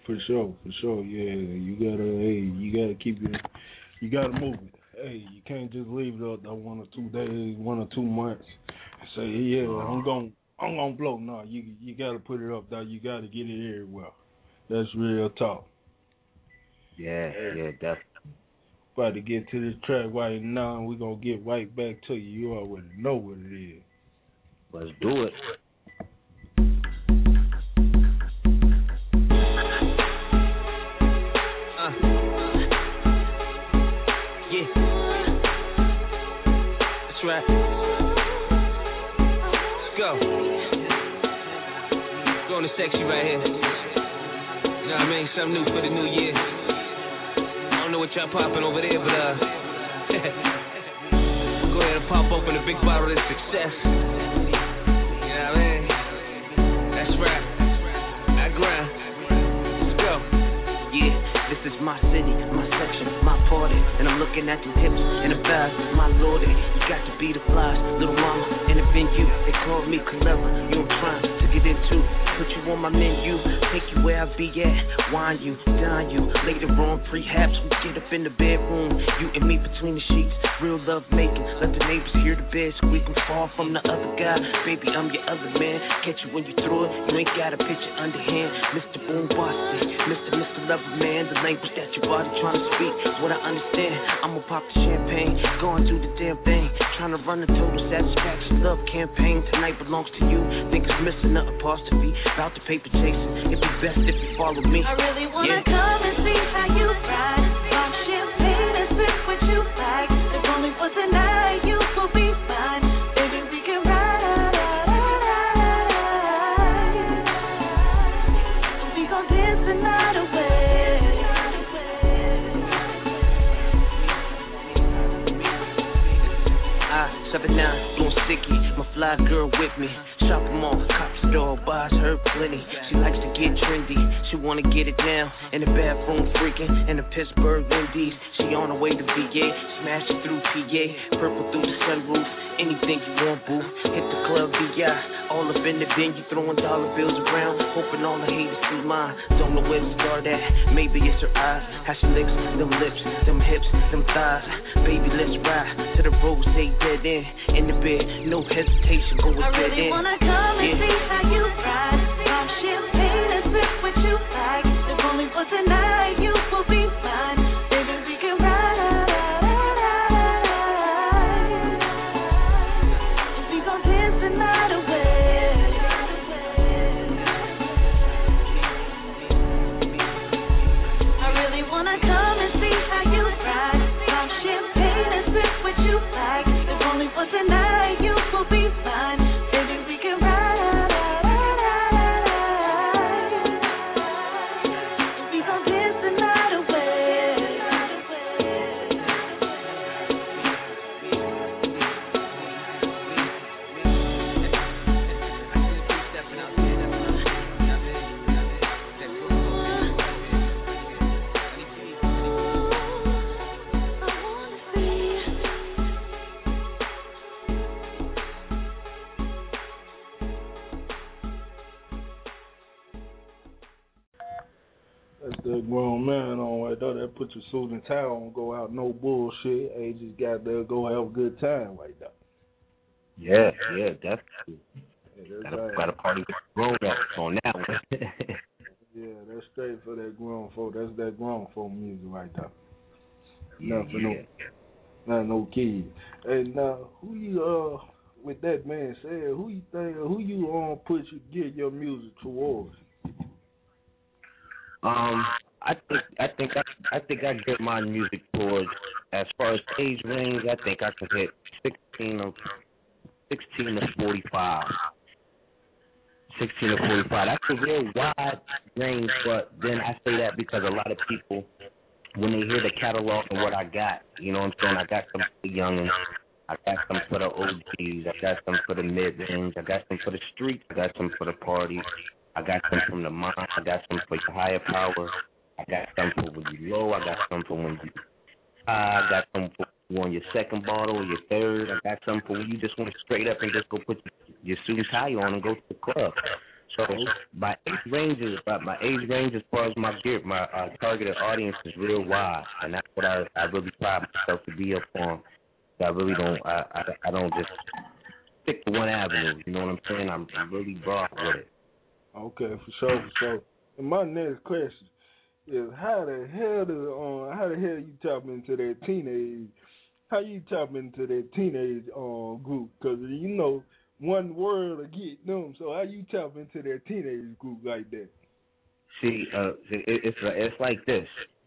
S2: For sure, for sure. Yeah, you gotta, hey, you gotta keep it, you gotta move it. Hey, you can't just leave it up that one or two days, one or two months, and say, yeah, I'm gonna, I'm gonna blow. No, you, you gotta put it up there. You gotta get it everywhere. That's real talk.
S3: Yeah, yeah, definitely.
S2: About to get to this track right now, we're gonna get right back to you. You already know what it is.
S3: Let's do it.
S8: Sexy right here. You know what I mean? Something new for the new year. I don't know what y'all popping over there, but uh go ahead and pop open a big bottle of success. You know what I mean? That's right. I grind. Let's go.
S9: Yeah, this is my city, my section, my party. And I'm looking at them hips and the thighs, my lordy. You got to be the flies, little mama in the venue. They call me Calera, you know I'm trying to get into. Put you on my menu, take you where I be at, wine you, dine you. Later on, perhaps we get up in the bedroom, you and me between the sheets, real love making. Let the neighbors hear the bed squeaking, far from the other guy. Baby, I'm your other man. Catch you when you throw it, you ain't got a picture underhand. Mister Boom Bossy, Mister Mister Lover Man, the language that your body trying to speak is what I understand. I'ma pop the champagne, go and do the damn thing. Trying to run the total satisfaction love campaign. Tonight belongs to you. Think it's missing the apostrophe. About the paper chasing, it'd be best if you follow me.
S10: I really wanna
S9: yeah.
S10: come and see how you ride. Pop champagne and sip what you like. If only for tonight, you will be fine. Baby, we can ride. We gon' dance the night away.
S9: Ah, seven nine, blowing sticky. My fly girl with me. Shop them all, cop store, buys her plenty. She likes to get trendy, she wanna get it down. In the bathroom freaking, in the Pittsburgh Wendy's. She on her way to V A, smash it through P A. Purple through the sunroof, anything you want, boo. Hit the club V I, all up in the venue, throwing dollar bills around. Hoping all the haters see mine, don't know where to start at. Maybe it's her eyes, how she licks them lips, them hips, them thighs. Baby, let's ride to the rose, they dead end. In the bed, no hesitation, go with
S10: I
S9: dead
S10: really
S9: end.
S10: wanna come and see how you ride. Pop champagne and sip what you like. If only for tonight, you will be fine. Baby, we can ride. We gon' dance the night away. I really wanna come and see how you ride. Pop champagne and sip what you like. If only for tonight, you will be fine. Baby, we can ride. We gon' dance the night away.
S2: That's that grown man on right there. That put your suit and tie on, go out, no bullshit. Hey, just got there, go have a good time right there.
S3: Yeah, yeah, definitely.
S2: Yeah,
S3: Gotta,
S2: right.
S3: gotta party with grown ups on that one.
S2: Yeah, that's straight for that grown folk. That's that grown folk music right there.
S3: Yeah,
S2: Not for
S3: yeah.
S2: no, not no kids. Hey, now who you uh with that man said? Who you think? Who you um put you get your music towards?
S3: Um, I think I think I, I think I get my music towards, as far as age range. I think I could hit sixteen of sixteen to forty five. Sixteen to forty five. That's a real wide range, but then I say that because a lot of people, when they hear the catalog and what I got, you know what I'm saying? I got some for the youngins, I got some for the O Gs, I got some for the mid range, I got some for the streets, I got some for the parties. I got some from the mind. I got some for your higher power. I got some for when you low. I got some for when you high. I got some for you on your second bottle or your third. I got some for when you just want to straight up and just go put your suit and tie on and go to the club. So my age range is about my age range as far as my gear, my uh, targeted audience is real wide, and that's what I I really pride myself to be up on. I really don't I, I I don't just stick to one avenue. You know what I'm saying? I'm I'm really broad with it.
S2: Okay, for sure, for sure. And my next question is how the hell do um how the hell you tap into that teenage how you tap into that teenage um group? Because you know one word will get them. So how you tap into that teenage group like that?
S3: See, uh, it, it's it's like this.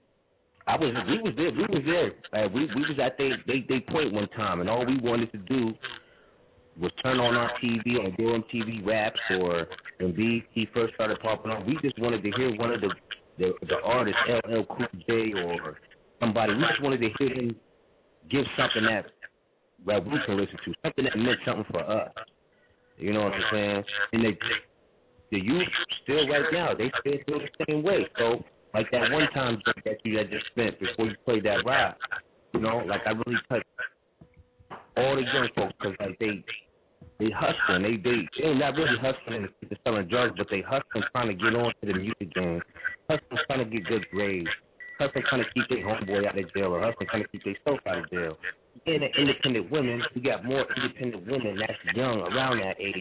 S3: I was we was there we was there. Uh, we we was at they they they point one time, and all we wanted to do was turn on our T V on Go M T V Raps, or when B E T first started popping up. We just wanted to hear one of the the, the artists, L L Cool J or somebody. We just wanted to hear him give something that that we can listen to, something that meant something for us. You know what I'm saying? And they, the youth still right now, they still feel the same way. So, like that one time that you had just spent before you played that rap, you know, like I really touched all the young folks because like they they hustling, they they they're not really hustling to selling drugs, but they hustling trying to get on to the music game, hustling trying to get good grades, hustling trying to keep their homeboy out of jail, or hustling trying to keep their self out of jail. And the independent women, we got more independent women that's young around that age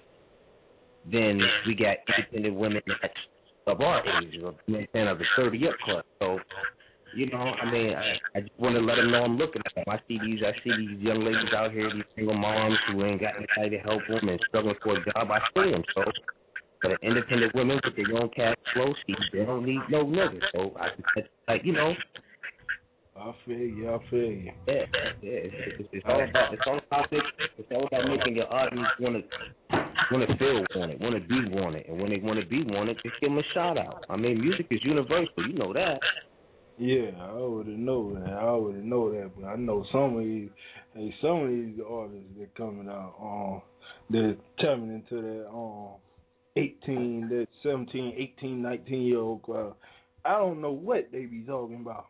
S3: than we got independent women that's of our age, or of the thirty up club. So, you know, I mean, I, I just want to let them know I'm looking at them. I see these, I see these young ladies out here, these single moms who ain't got anybody to help them and struggling for a job. I see them. So, for the independent women with their own cash flow, see, they don't need no niggas. So, I just, like, you know.
S2: I feel you, I feel you.
S3: Yeah, yeah. It's, it's, it's all about it's all about this, it's all about making your audience want to want to feel wanted, want to be wanted, and when they want to be wanted, just give them a shout out. I mean, music is universal, you know that.
S2: Yeah, I already know that. I already know that, but I know some of these, hey, some of these artists that coming out, um, they're tapping into that um eighteen, that seventeen, eighteen, nineteen year old crowd. I don't know what they be talking about.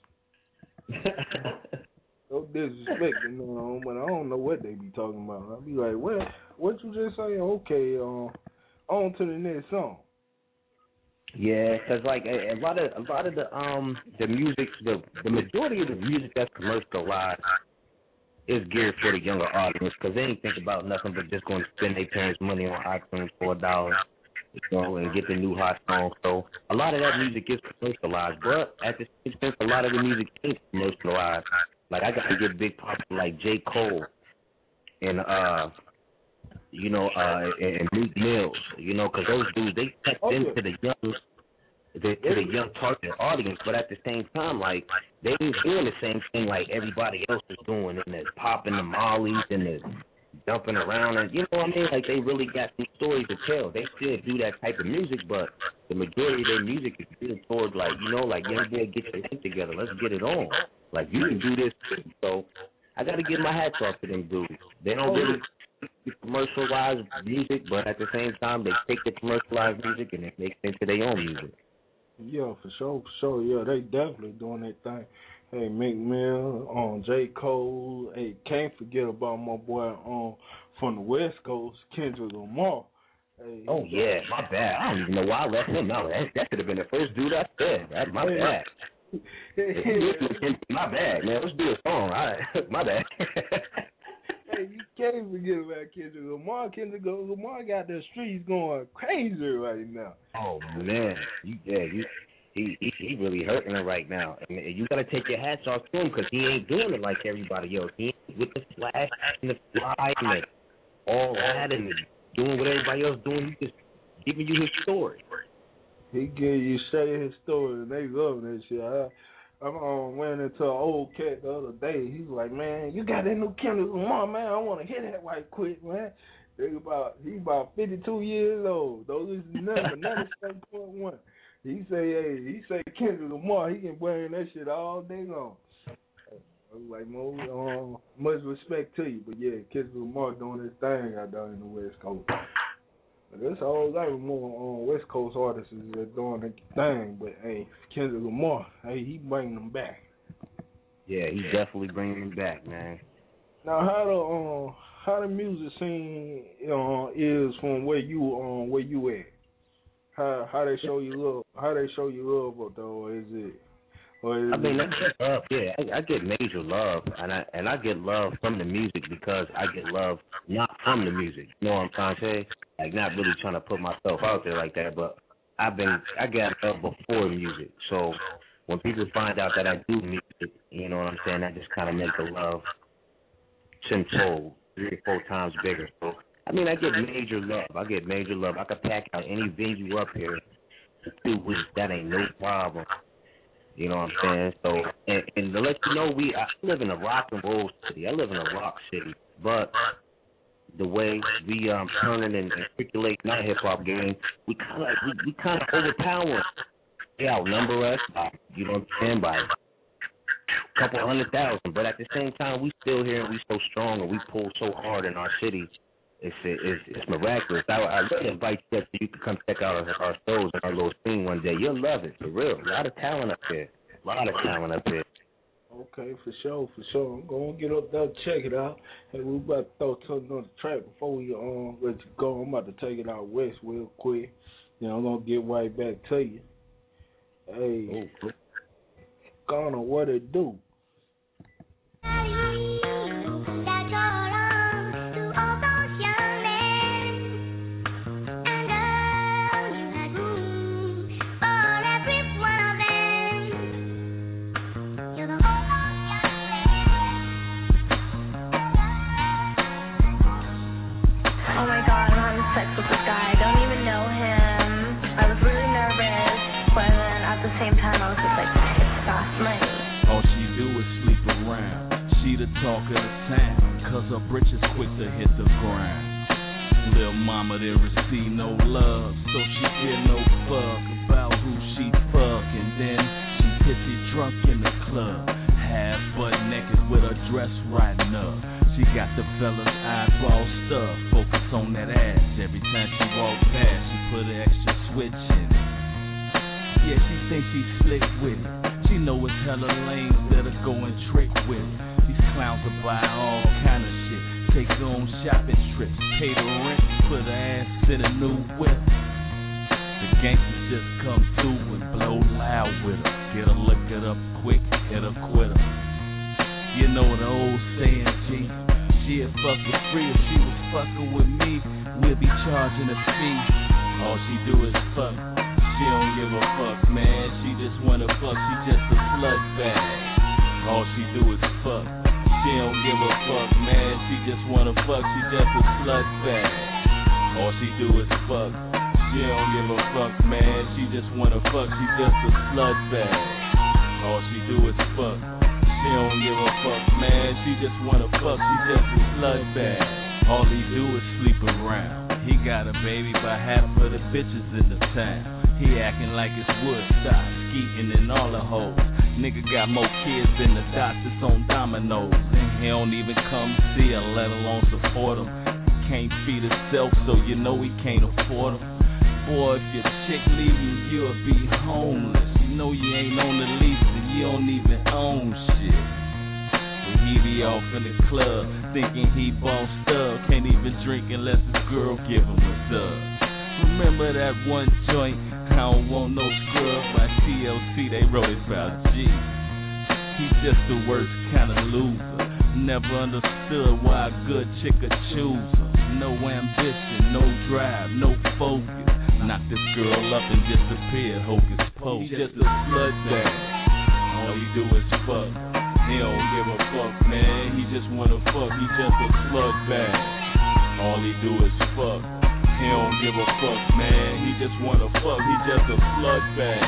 S2: No disrespect, you know, but I don't know what they be talking about. I'll be like, what? What you just say? Okay, um, on to the next song.
S3: Yeah, cause like a, a lot of a lot of the um the music, the the majority of the music that's commercialized is geared for the younger audience, cause they ain't think about nothing but just going to spend their parents' money on iTunes for a dollar, you know, and get the new hot song. So a lot of that music is commercialized, but at the same time, a lot of the music ain't commercialized. Like I got to get big pop like J. Cole and uh, you know, uh, and Meek Mills, you know, because those dudes they tap
S2: Oh,
S3: into
S2: yeah.
S3: the young, the, to the young target audience, but at the same time, like they ain't doing the same thing like everybody else is doing, and they're popping the mollies and they're jumping around, and you know what I mean? Like they really got some stories to tell. They still do that type of music, but the majority of their music is geared towards like, you know, like young boy, get your head together, let's get it on. Like you can do this too. So I got to give my hats off to them dudes. They don't really commercialize music, but at the same time, they take the commercialized music and they make it into their own music.
S2: Yeah, for sure, for sure. Yeah, they definitely doing that thing. Hey, Meek Mill, um, J. Cole. Hey, can't forget about my boy um from the West Coast, Kendrick Lamar. Hey,
S3: Oh yeah, my bad. I don't even know why I left him out. That, that could have been the first dude I said. That's my
S2: Hey.
S3: bad. My bad, man. Let's do a song. All right, my bad.
S2: Hey, you can't forget about Kendrick Lamar. Kendrick Lamar got the streets going crazy right now.
S3: Oh man, you yeah, you he he, he really hurting it right now, and you gotta take your hats off to him because he ain't doing it like everybody else. He ain't with the flash and the fly and the, all that and the, doing what everybody else doing. He just giving you his story.
S2: He give you straight his story, and they love that shit. I, I um, went into an old cat the other day. He's like, man, you got that new Kendrick Lamar, man. I want to hear that right quick, man. They about he about fifty-two years old. Those is number ninety-seven point one. He say, hey, he say Kendrick Lamar, he can bring that shit all day long. I was like, Mo, um, much respect to you, but yeah, Kendrick Lamar doing his thing out there in the West Coast. But that's all I was more on West Coast artists that doing their thing. But hey, Kendrick Lamar, hey, he bringing them back.
S3: Yeah, he's definitely bringing him back, man.
S2: Now, how the um, how the music scene uh, is from where you um, where you at? How how they show you love? How they show you love though? Or is it? Or is
S3: I mean,
S2: it,
S3: I get love. Yeah, I, I get major love, and I and I get love from the music because I get love not from the music. You know what I'm trying to say? Like, not really trying to put myself out there like that, but I've been I got love before music. So when people find out that I do music, you know what I'm saying? That just kind of makes the love tenfold, three or four times bigger. So I mean, I get major love. I get major love. I could pack out any venue up here for two weeks. That ain't no problem. You know what I'm saying? So, and, and to let you know, we I live in a rock and roll city. I live in a rock city, but the way we um turning and articulating our hip hop game, we kind of we, we kind of overpower. They outnumber us by, you know what I'm saying, by a couple hundred thousand. But at the same time, we still here and we so strong and we pull so hard in our city. It's it's, it's miraculous. I, I really invite you so you can come check out our, our shows and our little scene one day. You'll love it, for real. A lot of talent up there. A lot of talent up there.
S2: Okay, for sure, for sure. I'm going to get up there, check it out. Hey, we about to throw something on the track before we um, let you go. I'm about to take it out west real quick. You know, I'm going to get right back to you. Hey, oh, Ghana, what it do?
S11: Talk of the town, cause her britches quick to hit the ground. Lil' mama didn't receive no love, so she did no fuck about who she fuck. And then she pissy drunk in the club, half butt naked with her dress riding up. She got the fella's eyeball stuff, focus on that ass. Every time she walk past, she put an extra switch in it. Yeah, she thinks she slick with it. She know it's hella lanes that'll go and trick with it. Clowns will buy all kind of shit, take her on shopping trips, pay the rent, put her ass in a new whip. The gangsters just come through and blow loud with her. Get her, look it up quick, hit her, quit her. You know the old saying, G, she'd fuck for free. If she was fucking with me, we'll be charging a fee. All she do is fuck, she don't give a fuck, man. She just wanna fuck, she just a slut bag. All she do is fuck. She don't give a fuck, man. She just wanna fuck. She just a slut bag. All she do is fuck. She don't give a fuck, man. She just wanna fuck. She just a slut bag. All she do is fuck. She don't give a fuck, man. She just wanna fuck. She just a slut bag. All he do is sleep around. He got a baby by half of the bitches in the town. He acting like it's Woodstock, skeeting in all the hoes. Nigga got more kids than the doctors on dominoes. And he don't even come see her, let alone support him. Can't feed himself, so you know he can't afford him. Boy, if your chick leave you, you'll be homeless. You know you ain't on the lease and you don't even own shit. But he be off in the club, thinking he bossed up. Can't even drink unless his girl give him a dub. Remember that one joint, I don't want no scrub, by T L C, they wrote it about G. He's just the worst kind of loser. Never understood why a good chick could choose her. No ambition, no drive, no focus. Knocked this girl up and disappeared, hocus pocus. He's just a slut bag. All he do is fuck. He don't give a fuck, man. He just wanna fuck. He just a slut bag. All he do is fuck. He don't give a fuck, man. He just wanna fuck. He just a slut bag.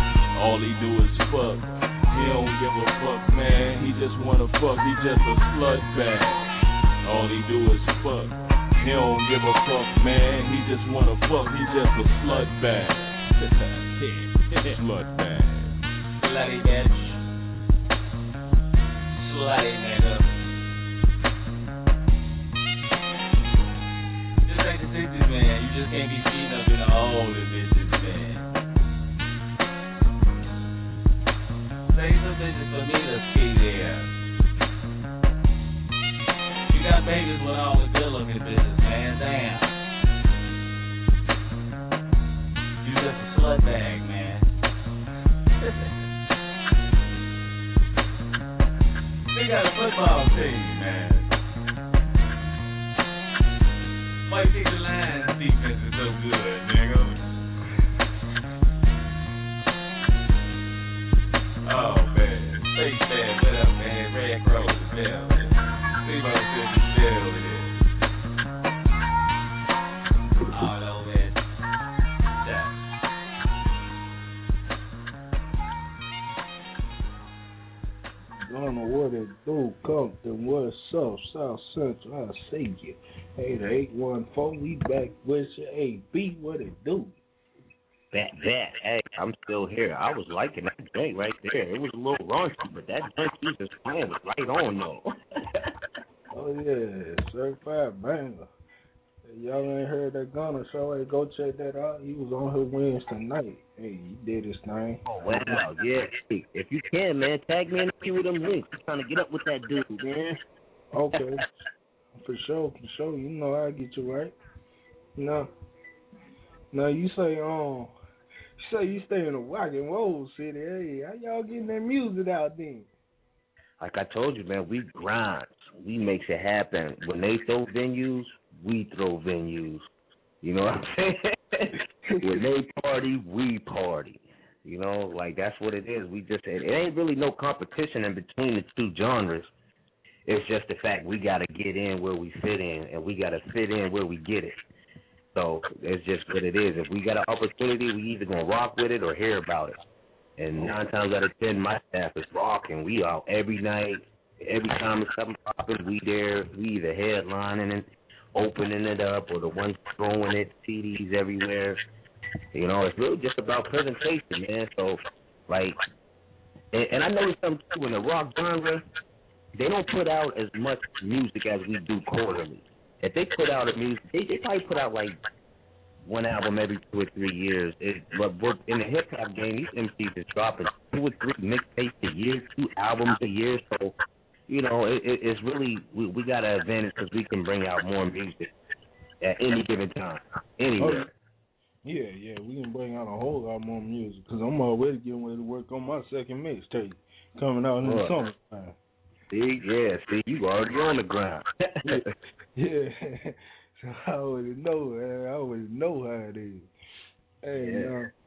S11: All he do is fuck. He don't give a fuck, man. He just wanna fuck. He just a slut bag. All he do is fuck. He don't give a fuck, man. He just wanna fuck. He just a slut bag. Slut bag. Slutty bitch. Slutty nigga. Like the sixties, man, you just can't be feeding up in all the bitches, man. Say some bitches for me to ski there. You got babies with all the good looking bitches, man, damn. You just a slut bag, man. They got a football team, man. Why you think the Lions defense is so good, nigga? Oh, man. Face man, what up, man? Red Cross is down. See my sister still with it. All over it. Yeah.
S2: Don't know what it do, Compton, what's up, South Central, I see you. Hey, the eight one four, we back with you. Hey, B, what it do?
S3: That, that, hey, I'm still here. I was liking that joint right there. It was a little raunchy, but that joint he was playing was right on, though.
S2: Oh, yeah, certified banger. Y'all ain't heard that Gunna show, hey, go check that out. He was on his Wednesday night. Hey, he did his thing.
S3: Oh, wow, yeah. Hey, if you can, man, tag me in a few of them links. I'm trying to get up with that dude, man.
S2: Okay. For sure, for sure. You know I'll get you right. No. Now, you say, um, you say you stay in a rock and roll city. Hey, how y'all getting that music out then?
S3: Like I told you, man, we grind. We makes it happen. When they throw venues, we throw venues. You know what I'm saying? When they party, we party. You know, like that's what it is. We just it ain't really no competition in between the two genres. It's just the fact we got to get in where we fit in, and we got to fit in where we get it. So it's just what it is. If we got an opportunity, we either gonna rock with it or hear about it. And nine times out of ten, my staff is rocking. We out every night. Every time it's something popping, we there. We either headlining and opening it up, or the ones throwing it, C Ds everywhere. You know, it's really just about presentation, man. So, like, and, and I know something too, in the rock genre, they don't put out as much music as we do quarterly. If they put out a music, they, they probably put out like one album every two or three years. It, but in the hip hop game, these M Cs is dropping two or three mixtapes a year, two albums a year. So, you know, it, it, it's really we, we got an advantage because we can bring out more music at any given time, anywhere.
S2: Oh, yeah, yeah, we can bring out a whole lot more music because I'm already getting ready to work on my second mixtape coming out in the
S3: Look.
S2: summertime.
S3: See, yeah, see, you already on the ground.
S2: yeah, yeah. So I already know, man. I already know how it is. Hey,
S3: Yeah.
S2: uh,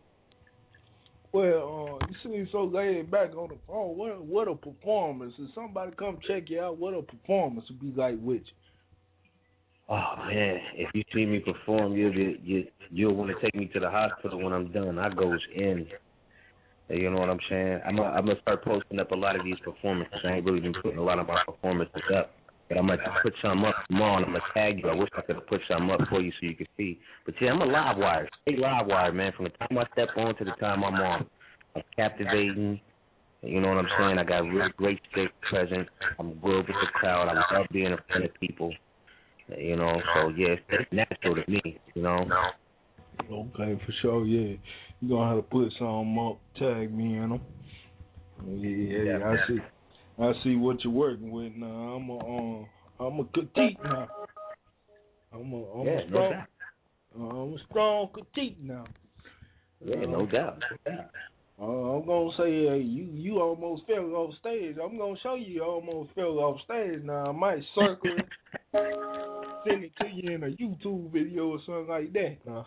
S2: well, uh, you seem so laid back on the phone. What, what a performance! If somebody come check you out, what a performance would be like with you.
S3: Oh man, if you see me perform, you'll be, you you'll want to take me to the hospital when I'm done. I goes in. You know what I'm saying? I'm gonna, I'm gonna start posting up a lot of these performances. I ain't really been putting a lot of my performances up, but I'm gonna put some up tomorrow. And I'm gonna tag you. I wish I could have put some up for you so you could see. But yeah, I'm a live wire. Stay live wire, man. From the time I step on to the time I'm on, I'm captivating. You know what I'm saying? I got real great stage presence. I'm good with the crowd. I love being in front of people. You know, so yeah, it's natural to me. You know.
S2: Okay, for sure. Yeah. You're going to have to put some up, tag me in them. Yeah, yeah, I see I see what you're working with now. I'm a, uh, I'm a critique now. I'm a, I'm
S3: yeah,
S2: a strong,
S3: no
S2: uh, I'm a strong critique now.
S3: Yeah, no doubt. No doubt.
S2: Uh, I'm going to say, uh, you, you almost fell off stage. I'm going to show you you almost fell off stage now. I might circle it, send it to you in a YouTube video or something like that. Uh,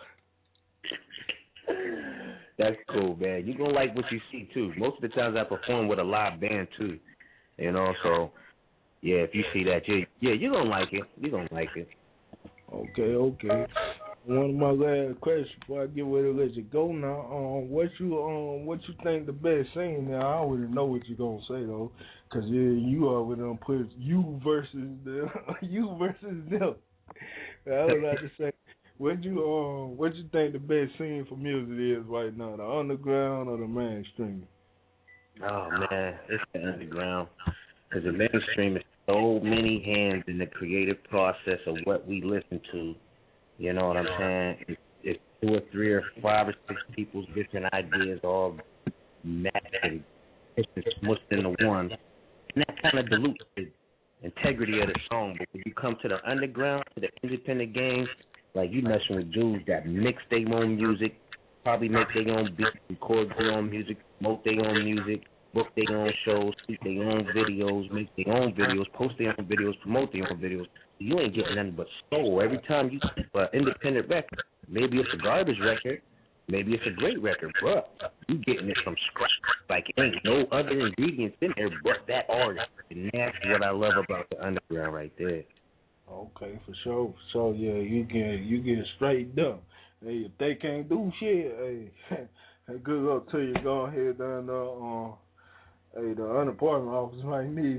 S3: That's cool, man. You're going to like what you see, too. Most of the times I perform with a live band, too. You know, so, yeah, if you see that, you, yeah, you're going to like it. You're going to like it.
S2: Okay, okay. One of my last questions before I get ready to let you go now. Um, what you um, what you think the best scene? Now I already know what you're gonna say though, cause yeah, you already done put you versus the you versus them. I would like to say, what you um, what you think the best scene for music is right now, the underground or the mainstream?
S3: Oh man, it's the underground, cause the mainstream is so many hands in the creative process of what we listen to. You know what I'm saying? It's, it's two or three or five or six people's different ideas all matched and it's just smushed into one. And that kind of dilutes the integrity of the song. But when you come to the underground, to the independent game, like you messing with dudes that mix their own music, probably make their own beats, record their own music, promote their own music, book their own shows, shoot their own videos, make their own videos, post their own videos, promote their own videos. You ain't getting nothing but soul every time you keep an independent record. Maybe it's a garbage record, maybe it's a great record, but you getting it from scratch. Like, ain't no other ingredients in there but that artist. And that's what I love about the underground right there.
S2: Okay, for sure, for sure. Yeah, you get you get straight done. Hey, if they can't do shit, hey, hey good luck to you. Go ahead and uh, uh hey, the unemployment office might need.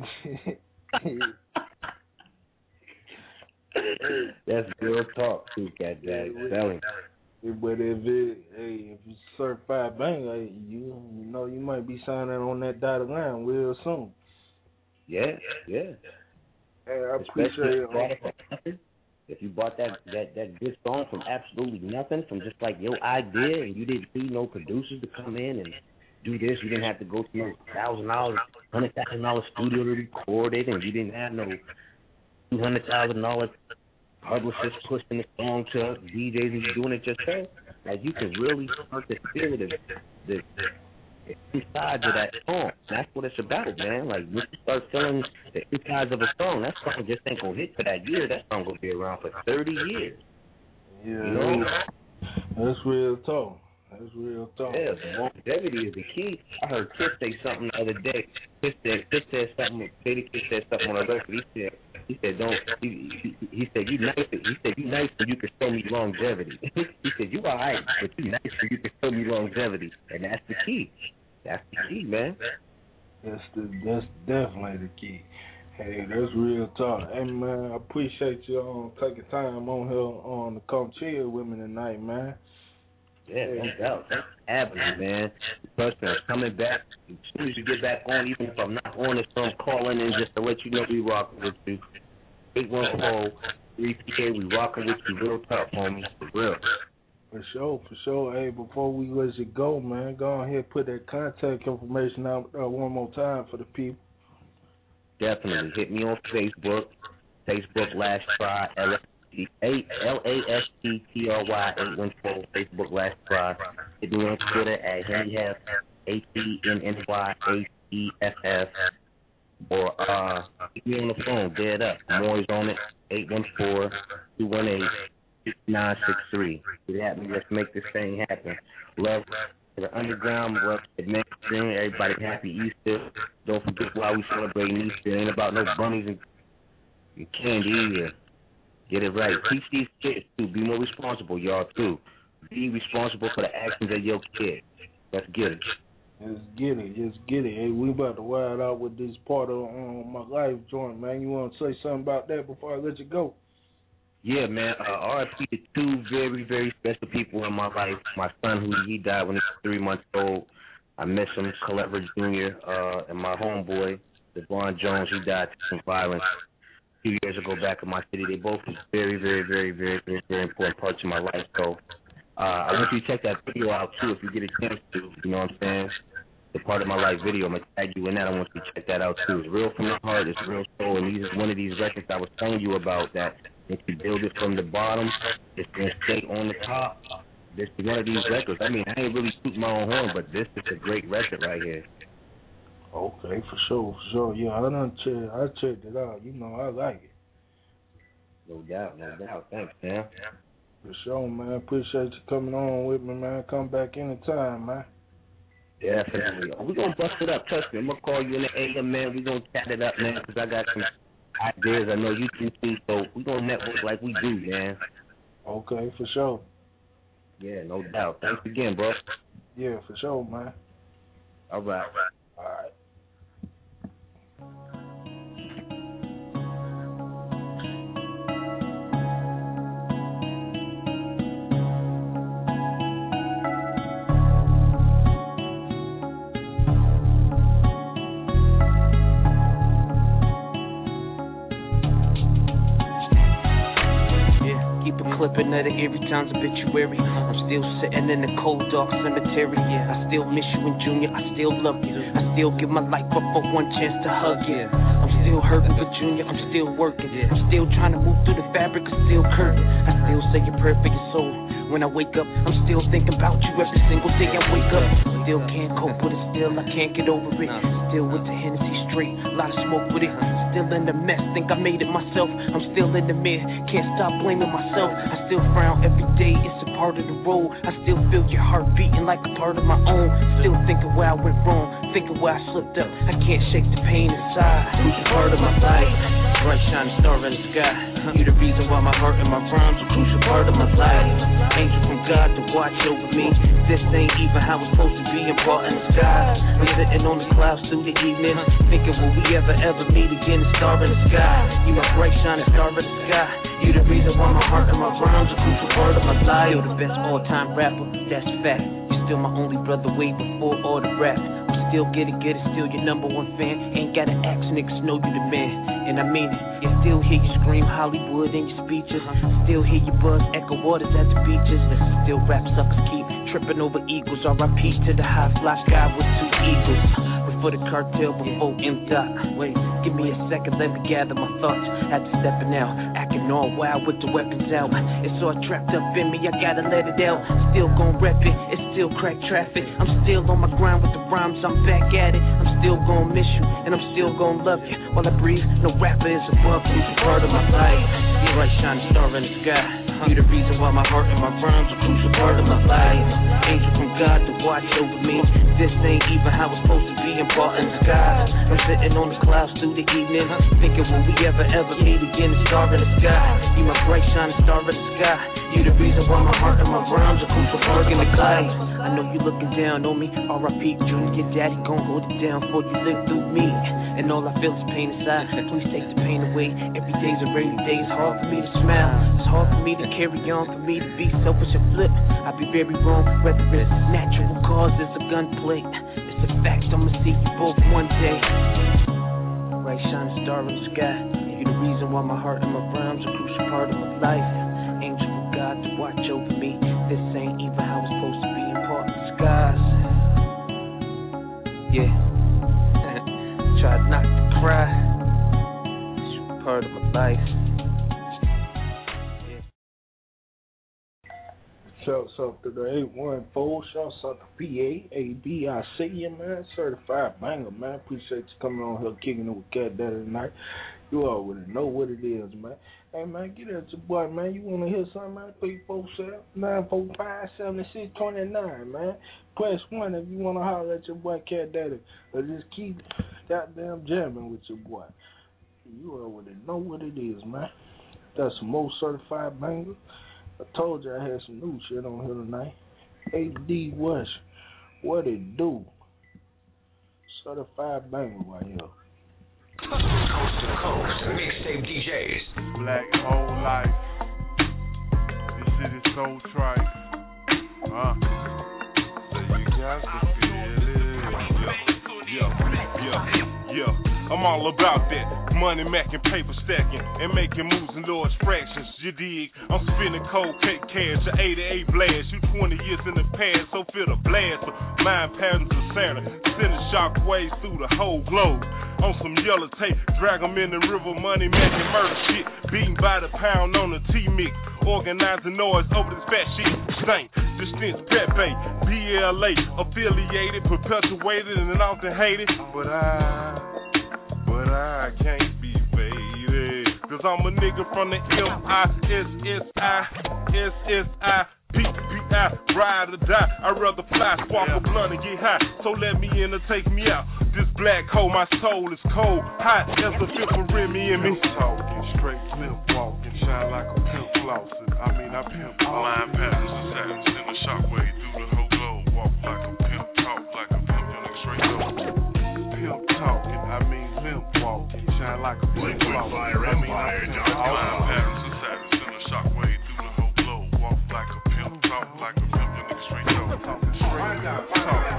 S3: That's real talk too, Cat Jack. Telling.
S2: But if it, hey, if it's certified bank, hey, you you know you might be signing on that dotted line real soon.
S3: Yeah, yeah.
S2: Hey, I
S3: Especially
S2: appreciate
S3: it. If you bought that, that, that good song from absolutely nothing, from just like your idea, and you didn't see no producers to come in and do this, you didn't have to go to no thousand dollars, hundred thousand dollar studio to record it, and you didn't have no two hundred thousand dollar publicists pushing the song to D Js, and you doing it yourself. Like, you can really start to feel the the two sides of that song. That's what it's about, man. Like, when you start feeling the two sides of a song, that song just ain't gonna hit for that year. That song gonna be around for thirty years.
S2: Yeah,
S3: you know?
S2: That's real talk. That's real talk.
S3: Yeah, the longevity is the key. I heard Kiss say something the other day. Kiss said, Kiss said something. Katie Kiss said something on a record. He said, he said, don't. He, he, he said, you nice. He said, you nice, so you can show me longevity. He said, you all right, but you nice, so you can show me longevity, and that's the key. That's the key, man.
S2: That's the that's definitely the key. Hey, that's real talk. Hey, man, I appreciate you um, taking time on here on to come chill with me tonight, man.
S3: Yeah, no doubt. That's happening, man. Trust me, I'm coming back. As soon as you get back on, even if I'm not on, it's I'm calling in just to let you know we rocking with you. eight one four, three P K, we rocking with you real tough, homie. For real.
S2: For sure, for sure. Hey, before we let you go, man, go ahead and put that contact information out uh, one more time for the people.
S3: Definitely. Hit me on Facebook. Facebook Last Try, L A S T T R Y eight one four, Facebook Last Try. Hit me on Twitter at Henny Hef, H E N N Y H E F F. Or uh, hit me on the phone, dead up. I'm always on it, eight one four, two one eight, six nine six three. Get at me, let's make this thing happen. Love to the underground, love to the mainstream. Everybody happy Easter. Don't forget why we celebrating Easter. It ain't about no bunnies and, and candy either. Get it right. Teach these kids to be more responsible, y'all, too. Be responsible for the actions of your kids. Let's get it.
S2: Let's get it. Let's get it. Hey, we about to wild out with this part of um, my life joint, man. You want to say something about that before I let you go?
S3: Yeah, man. Uh, R I P to two very, very special people in my life. My son, who he died when he was three months old. I miss him, Colette Junior, uh, and my homeboy, Devon Jones. He died from violence a few years ago back in my city. They both was very, very, very, very, very, very important parts of my life. So uh, I want you to check that video out, too, if you get a chance to. You know what I'm saying? The part of my life video. I'm going to tag you in that. I want you to check that out, too. It's real from the heart. It's real soul. And these is one of these records I was telling you about that if you build it from the bottom, it's going to stay on the top. This is one of these records. I mean, I ain't really tooting my own horn, but this is a great record right here.
S2: Okay, for sure, for sure. Yeah, I done check, I checked it out. You know, I like it.
S3: No doubt, no doubt. Thanks, man.
S2: For sure, man. Appreciate you coming on with me, man. Come back anytime, man.
S3: Definitely. We're going to bust it up. Trust me. I'm going to call you in the A M, man. We're going to chat it up, man, because I got some ideas. I know you do, too, so we're going to network like we do, man.
S2: Okay, for sure.
S3: Yeah, no doubt. Thanks again, bro.
S2: Yeah, for sure, man.
S3: All right.
S2: All right.
S9: Clipping of the Erie Times obituary. I'm still sitting in the cold, dark cemetery. I still miss you and Junior, I still love you. I still give my life up for one chance to hug you. I'm still hurting for Junior, I'm still working. I'm still trying to move through the fabric of steel curtain. I still say a prayer for your soul. when I wake up. I'm still thinking about you every single day I wake up. Still can't cope with it, still I can't get over it. Still with the Hennessy straight, a lot of smoke with it. Still in the mess, think I made it myself. I'm still in the mirror, can't stop blaming myself. I still frown every day, it's a part of the role. I still feel your heart beating like a part of my own. Still thinking where I went wrong, thinking where I slipped up. I can't shake the pain inside, lose a part of my life. Bright shining star in the sky, you the reason why my heart and my rhymes are a crucial part of my life. Angel from God to watch over me. This ain't even how it's supposed to be in part in the sky. I'm sitting on the clouds through the evening, thinking will we ever, ever meet again, a star in the sky. You my bright shining star in the sky. You the reason why my heart and my rhymes are a crucial part of my life. You're the best all-time rapper, that's fact. You're still my only brother way before all the rap. I'm still getting good, it's still your number one fan. Ain't gotta ask niggas, know you the man. And I mean it, you still hear you scream Hollywood in your speeches. Still hear you buzz echo waters at the beaches. Still rap suckers keep tripping over eagles. R I P to the high fly sky with two eagles. Before the cartel, before M. Dot. Wait, give me a second, let me gather my thoughts. Had to stepping out, acting all wild with the weapons out. It's all trapped up in me, I gotta let it out. Still gon' rep it, it's still crack traffic. I'm still on my grind with the rhymes, I'm back at it. I'm still gon' miss you, and I'm still gon' love you. While I breathe, no rapper is above you, it's part of my life. You bright shining star in the sky. You the reason why my heart and my rhymes are a crucial part of my life. Angel from God to watch over me. This ain't even how it's supposed to be in part in the sky. I'm sitting on the clouds through the evening, thinking will we ever, ever meet again, a star in the sky. You my bright shining star in the sky. You the reason why my heart and my rhymes are a crucial part in the life. I know you looking down on me. R I P Junior, your daddy gon' hold it down before you live through me. And all I feel is pain inside. Please take the pain away. Every day's a rainy day. It's hard for me to smile. It's hard for me to carry on. For me to be selfish and flip, I'd be very wrong. Whether it's natural causes or gunplay, it's a fact. I'ma see you both one day. Bright shining star in the sky. You're the reason why my heart and my rhymes are a crucial part of my life. Angel from God to watch over me. This ain't even how it's supposed to be in part of the skies. Yeah. Try not to cry. It's part of my life.
S2: Shouts out to the eight one four, shouts out to P A, A B, I see you, man. Certified banger, man. Appreciate you coming on here kicking it with Cat Daddy tonight. You already know what it is, man. Hey, man, get at your boy, man. You want to hear something, man? three four seven, nine four five, seven six two nine, man. Press one if you want to holler at your boy Cat Daddy. Or just keep goddamn jamming with your boy. You already know what it is, man. That's some more certified bangers. I told you I had some new shit on here tonight. A D West, what it do? Certified banger right here.
S12: Coast to coast, mixtape D Js.
S5: Black whole life. This shit is so trite. Huh? So you got to feel it. Yeah, yeah, yeah, yeah. I'm all about that. Money macking, paper stacking, and making moves in large fractions. You dig? I'm spinning cold cake cash, an eighty-eight blast. You twenty years in the past, so feel the blast. Mind patterns of Saturn, sending shockwaves through the whole globe. On some yellow tape, drag them in the river, money making murder shit. Beating by the pound on the T-Mix. Organizing noise over this fat shit. Saint, distance, Pepe, B L A, affiliated, perpetuated, and often hated. But I, but I can't be faded. Cause I'm a nigga from the M I S S I, S S I, P P I, ride or die. I'd rather fly, spark a blunt and get high. So let me in and take me out. This black hole, my soul is cold, hot as a fifth of Remy in me. Talking straight, flip walking, shine like a pimp flossing. I mean, I pimp all. Line patterns of Saturn, send a shockwave through the whole globe. Walk like a pimp, talk like a pimp, young straight up. Pimp talking, I mean, limp walking, shine like a pimp flossing. I mean, I pimp all. Line patterns of Saturn, send a shockwave through the whole globe. Walk like a pimp, talk like a pimp, young straight up. Talking straight up, talking.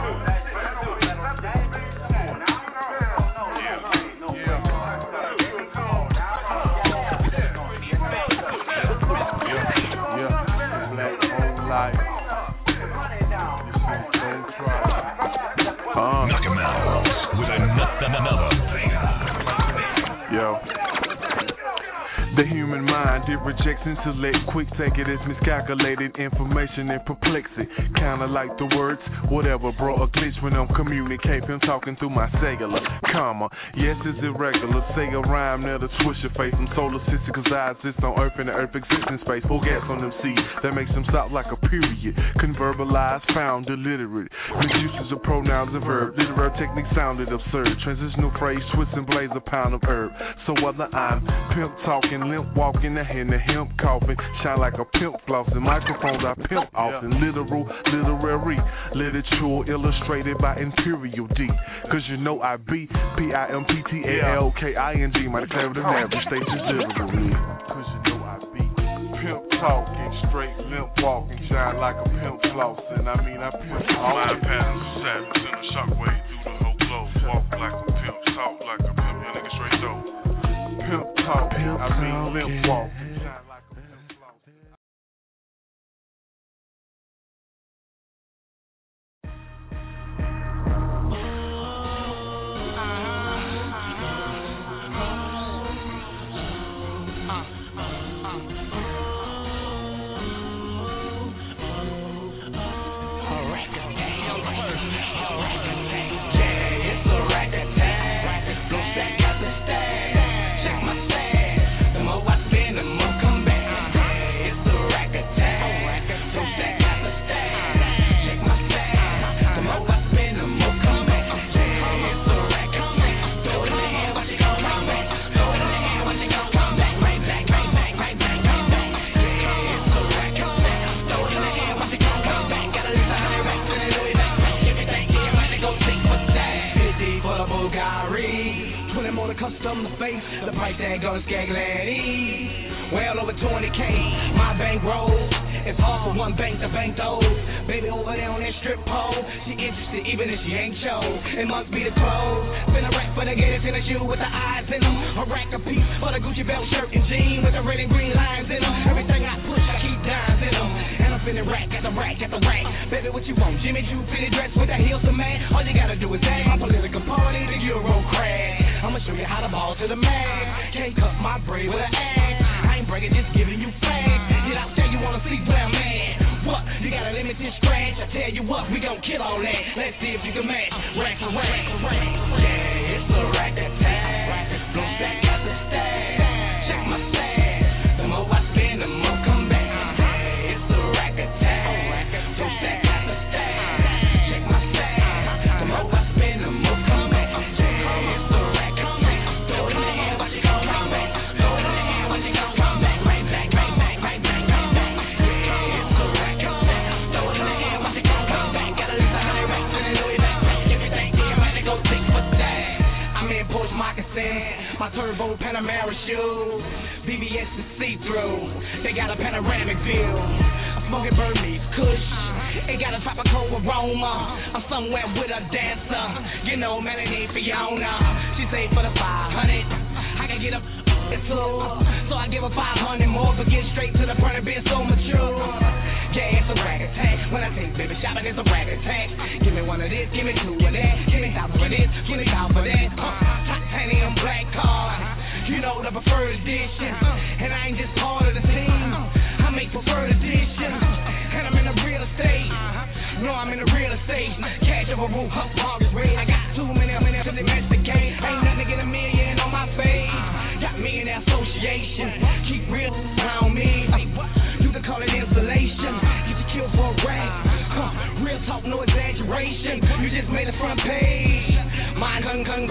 S12: Knock him out with another banger.
S5: Yo.
S13: The human mind, it rejects intellect. Quick take it as miscalculated information and perplexity. Kinda like the words, whatever, bro, a glitch when I'm communicating, talking through my cellular. Comma, yes, it's irregular. Say a rhyme that'll twist your face. I'm solar system cause I exist on earth and the earth exists in space. Full gas on them seeds, that makes them stop like a period. Couldn't verbalize, found illiterate. Misuses of pronouns and verbs. Literary technique sounded absurd. Transitional phrase, twist and blaze a pound of herb. So whether I'm pimp talking, limp walking, the hand the hemp coughing, shine like a pimp flossing. Microphones I pimp often. Literal, literary, literature illustrated by Imperial D. Cause you know I be P I M P T A L K I N G. My declarative average stations literally. Cause you know I be pimp talking, straight limp walking, shine like a pimp flossing. I mean I pimp all my patterns of sadness in a shockwave through the whole globe. Walk like a pimp, talk like a pimp, your nigga straight though. Pimp talking, I mean limp walking.
S14: Custom the face, the price tag on Scaglietti. Well over twenty K, my bankroll. It's hard for one bank to bank those. Baby over there on that strip pole, she interested even if she ain't chose. It must be the clothes. Been a rack for the gators in the shoe with the eyes in them. A rack a piece for the Gucci belt shirt and jean with the red and green lines in them. Everything I push, I keep dimes in them. And I'm finna rack at the rack at the rack. Baby, what you want? Jimmy Choo fitted dress with the heels of man. All you gotta do is ask. My political party, the Euro crash. I'ma show you how to ball to the max. Can't cut my braid with an axe. I ain't breaking, just giving you facts. Get out there, you wanna see where I'm at. What? You got a limited scratch. I tell you what, we gon' kill all that. Let's see if you can match. Rack a rack, rack. Yeah, it's a rack attack. Don't stack out the stack. Check my stack. The more I spend, the more come back. Yeah, it's a rack attack. Don't stack out the stack. Check my stack. The more I spend, the more come back. My turbo Panamera shoes, B B S is see-through. They got a panoramic view. I'm smoking Burmese Kush. It got a tropical aroma. I'm somewhere with a dancer. You know, Melanie Fiona. She say for the five hundred, I can get up and slow. So I give her five hundred more, but get straight to the point of being so mature. Yeah, it's a rack attack. When I take baby shopping, it's a rack attack. Give me one of this, give me two of that. Give me thousand for this, twenty thousand for that. Uh, titanium black card, you know the preferred edition. And I ain't just part of the team, I make preferred editions. And I'm in the real estate. No, I'm in the real estate. Cash over roof, up August rate. I got two million to the match the game. Ain't nothing to get a million on my face. Got me in the association. Keep real around me. You can call it installation. Get you killed for a rap. Huh. Real talk, no exaggeration. You just made the front page. Mine gun gun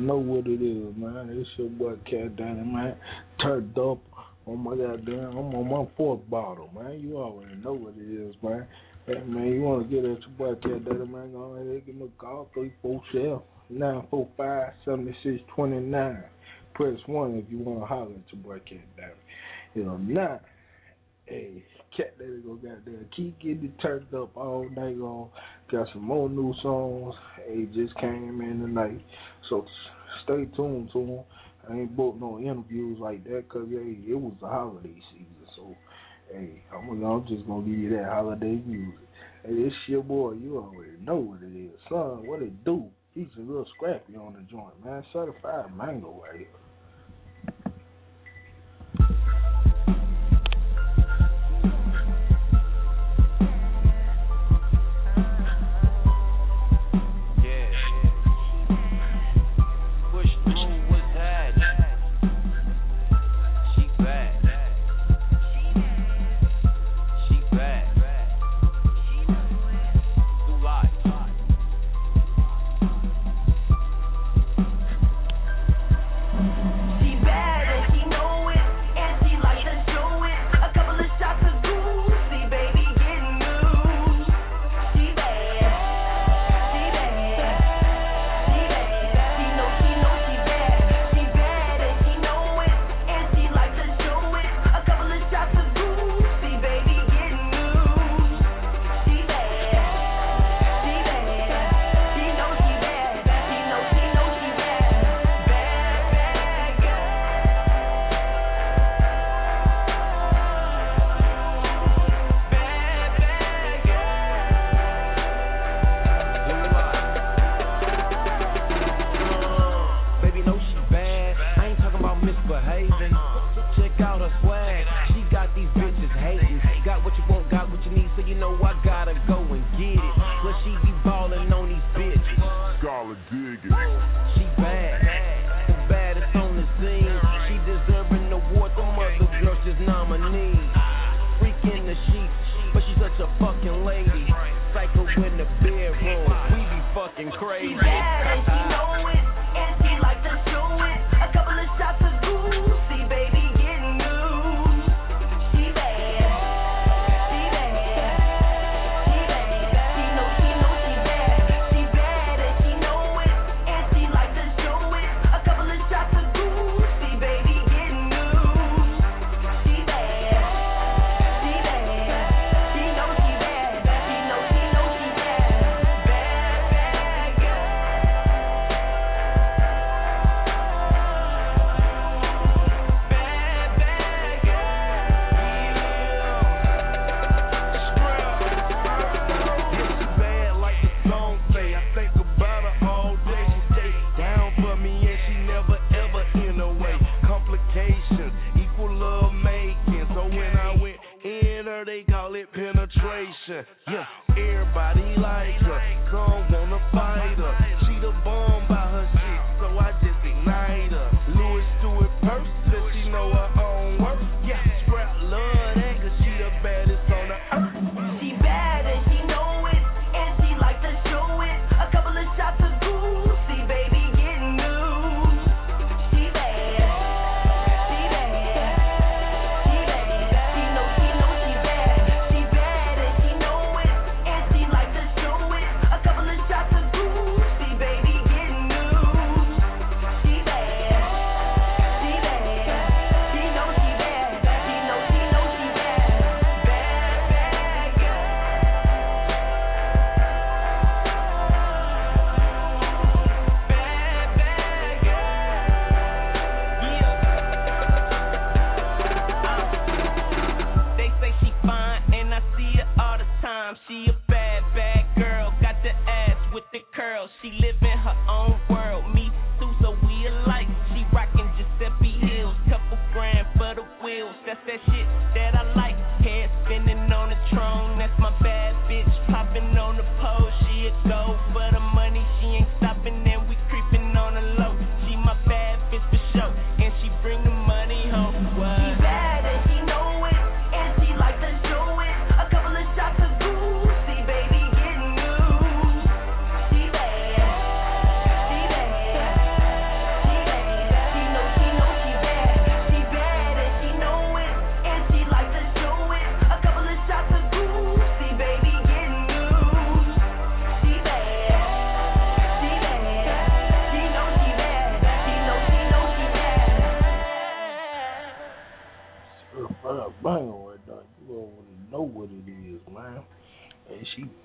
S2: know what it is, man. It's your boy Cat Danny, man. Turned up on my goddamn, I'm on my fourth bottle, man. You already know what it is, man. Hey, man, you want to get at your boy Cat Danny, man, go ahead, give me a call, three four seven, nine four five, seven six two nine. Press one if you want to holler at your boy Cat Danny. You know, now, hey, Cat Danny go goddamn keep getting it turned up all night long. Got some more new songs. Hey, just came in tonight. So stay tuned to them. I ain't booked no interviews like that because, hey, it was the holiday season. So, hey, I'm, gonna, I'm just going to give you that holiday music. Hey, this your boy, you already know what it is. Son, what it do? He's a real scrappy on the joint, man. Certified mango right here.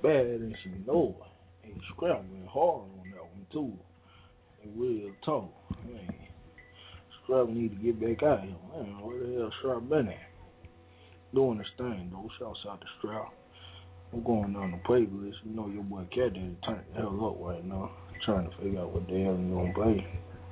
S2: bad and she know it. And scrambling hard on that one too. And real tough. Man, Strap need to get back out here. Man, where the hell Strap been at? Doing this thing though. Shouts out to Strap. I'm going down the playlist. You know your boy Cat Daddy turned the hell up right now. Trying to figure out what the hell he's gonna play.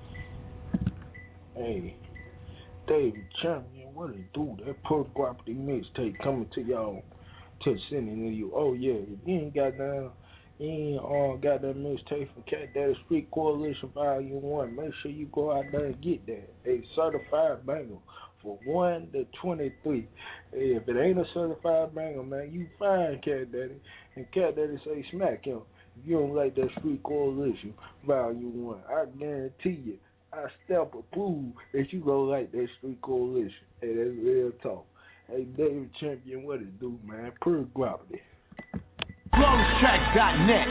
S2: Hey, David Champion, what it do? That Perth Property mixtape coming to y'all, to sending to you. Oh yeah, if you ain't got down, you ain't uh, got that mixtape from Cat Daddy Street Coalition Volume One. Make sure you go out there and get that. A certified banger for one to twenty-three. Hey, if it ain't a certified banger, man, you find Cat Daddy, and Cat Daddy say smack him. If you don't like that Street Coalition Volume One, I guarantee you, I step or prove that you gonna like that Street Coalition. Hey, that's real talk. Hey, David Champion, what it do, man? Perth Property.
S15: Flawless Tracks dot net.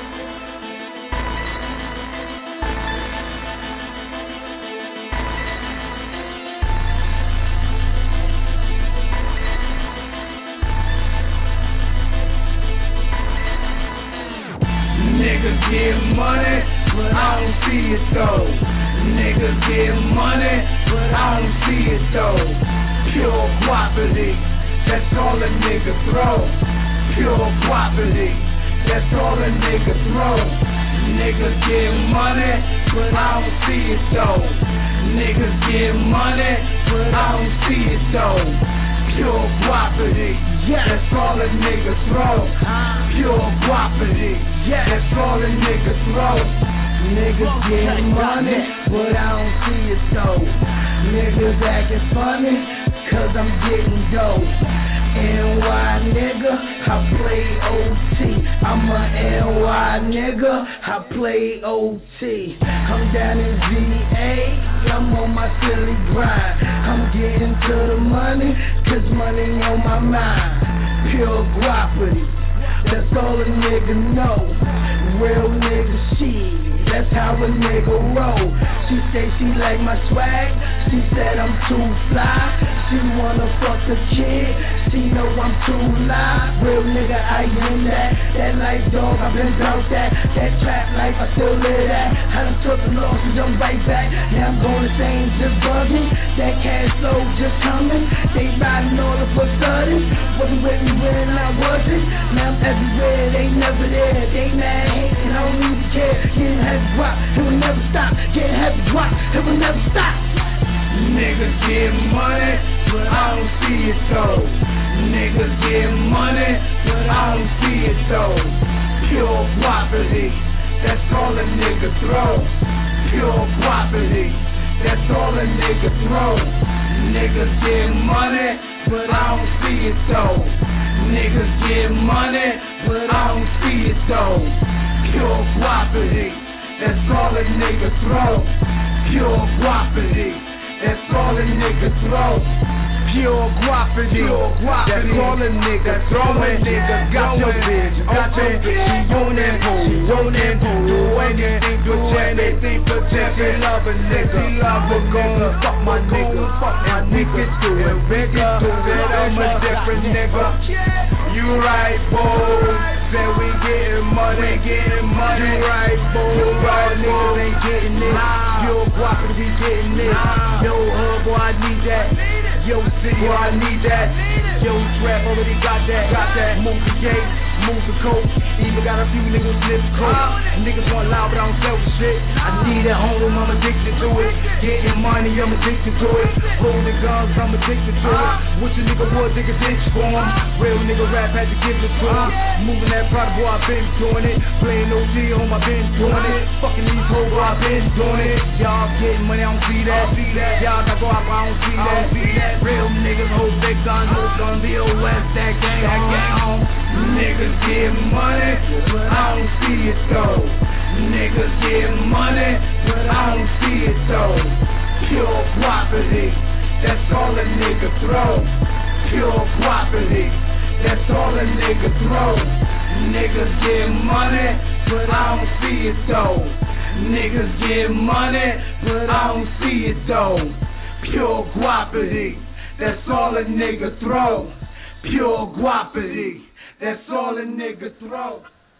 S14: Niggas get money, but I don't see it though. Niggas get money, but I don't see it though. Pure property, that's all a nigga throw. Pure property, that's all a nigga throw. Niggas get money, but I don't see it though. Niggas get money, but I don't see it though. Pure property, yeah, that's all a nigga throw. Pure property, yeah, that's all a nigga throw. Niggas get money, but I don't see it though. Niggas acting funny, cause I'm getting dope. N Y nigga, I play O T. I'm a N Y nigga, I play O T. I'm down in V A, I'm on my silly grind. I'm getting to the money, cause money on my mind. Pure property, that's all a nigga know. Real nigga shit, that's how a nigga roll. She say she like my swag, she said I'm too fly. She wanna fuck the kid, she know I'm too live. Real nigga, I am that. That life dog, I've been about that. That trap life, I still live that. I done took the losses, I'm right back. Now I'm going the same, just bugging. That cash flow just coming. They riding all of a sudden. Wasn't with me when I wasn't. Now I'm everywhere, they never there. They mad, hating, I don't even care. Getting heavy drop, it will never stop. Getting heavy drop, it will never stop. Niggas get money, but I don't see it though. Niggas get money, but I don't see it though. Pure property, that's all a nigga throw. Pure property, that's all a nigga throw. Niggas get money, but I don't see it though. Niggas get money, but I don't see it though. Pure property, that's all a nigga throw. Pure property, that's all a nigga throw. Pure property, pure property. That's all a nigga throw. A nigga got your bitch, got your bitch. She on that pole, she on that pole. Do anything, do anything, protect and love a nigga. She love a nigga, fuck my nigga, fuck my nigga. Do it, nigga, do it. I'm a different nigga. You right, boy. Say we getting money, getting money. You right, boy. You right, niggas ain't getting it. Pure property, getting it. Yo, hub, boy, I need that. Yo, city, boy, I need that. Yo, trap already got that, got that. Move the gate, move the coat. Even got a few niggas flip coat. Niggas want loud, but I don't sell the shit. I need that home, I'm addicted to it. Getting money, I'm addicted to it. Holding guns, I'm addicted to it. Wish a nigga would dig a ditch for him. Real nigga rap had to give it to him. Moving that product, boy, I've been doing it. Playing O G on my been doing it. Fucking these hoes, boy, I've been doing it. Y'all getting money, I don't see that. Y'all got go out, I don't see that. Real niggas hold big guns, hold guns, the O S, that gang, that gang on. Niggas get money, but I don't see it though. Niggas get money, but I don't see it though. Pure property, that's all a nigga throw. Pure property, that's all a nigga throw. Niggas get money, but I don't see it though. Niggas get money, but I don't see it though. Pure property, that's all a nigga throw. Pure property, that's all a nigga throw.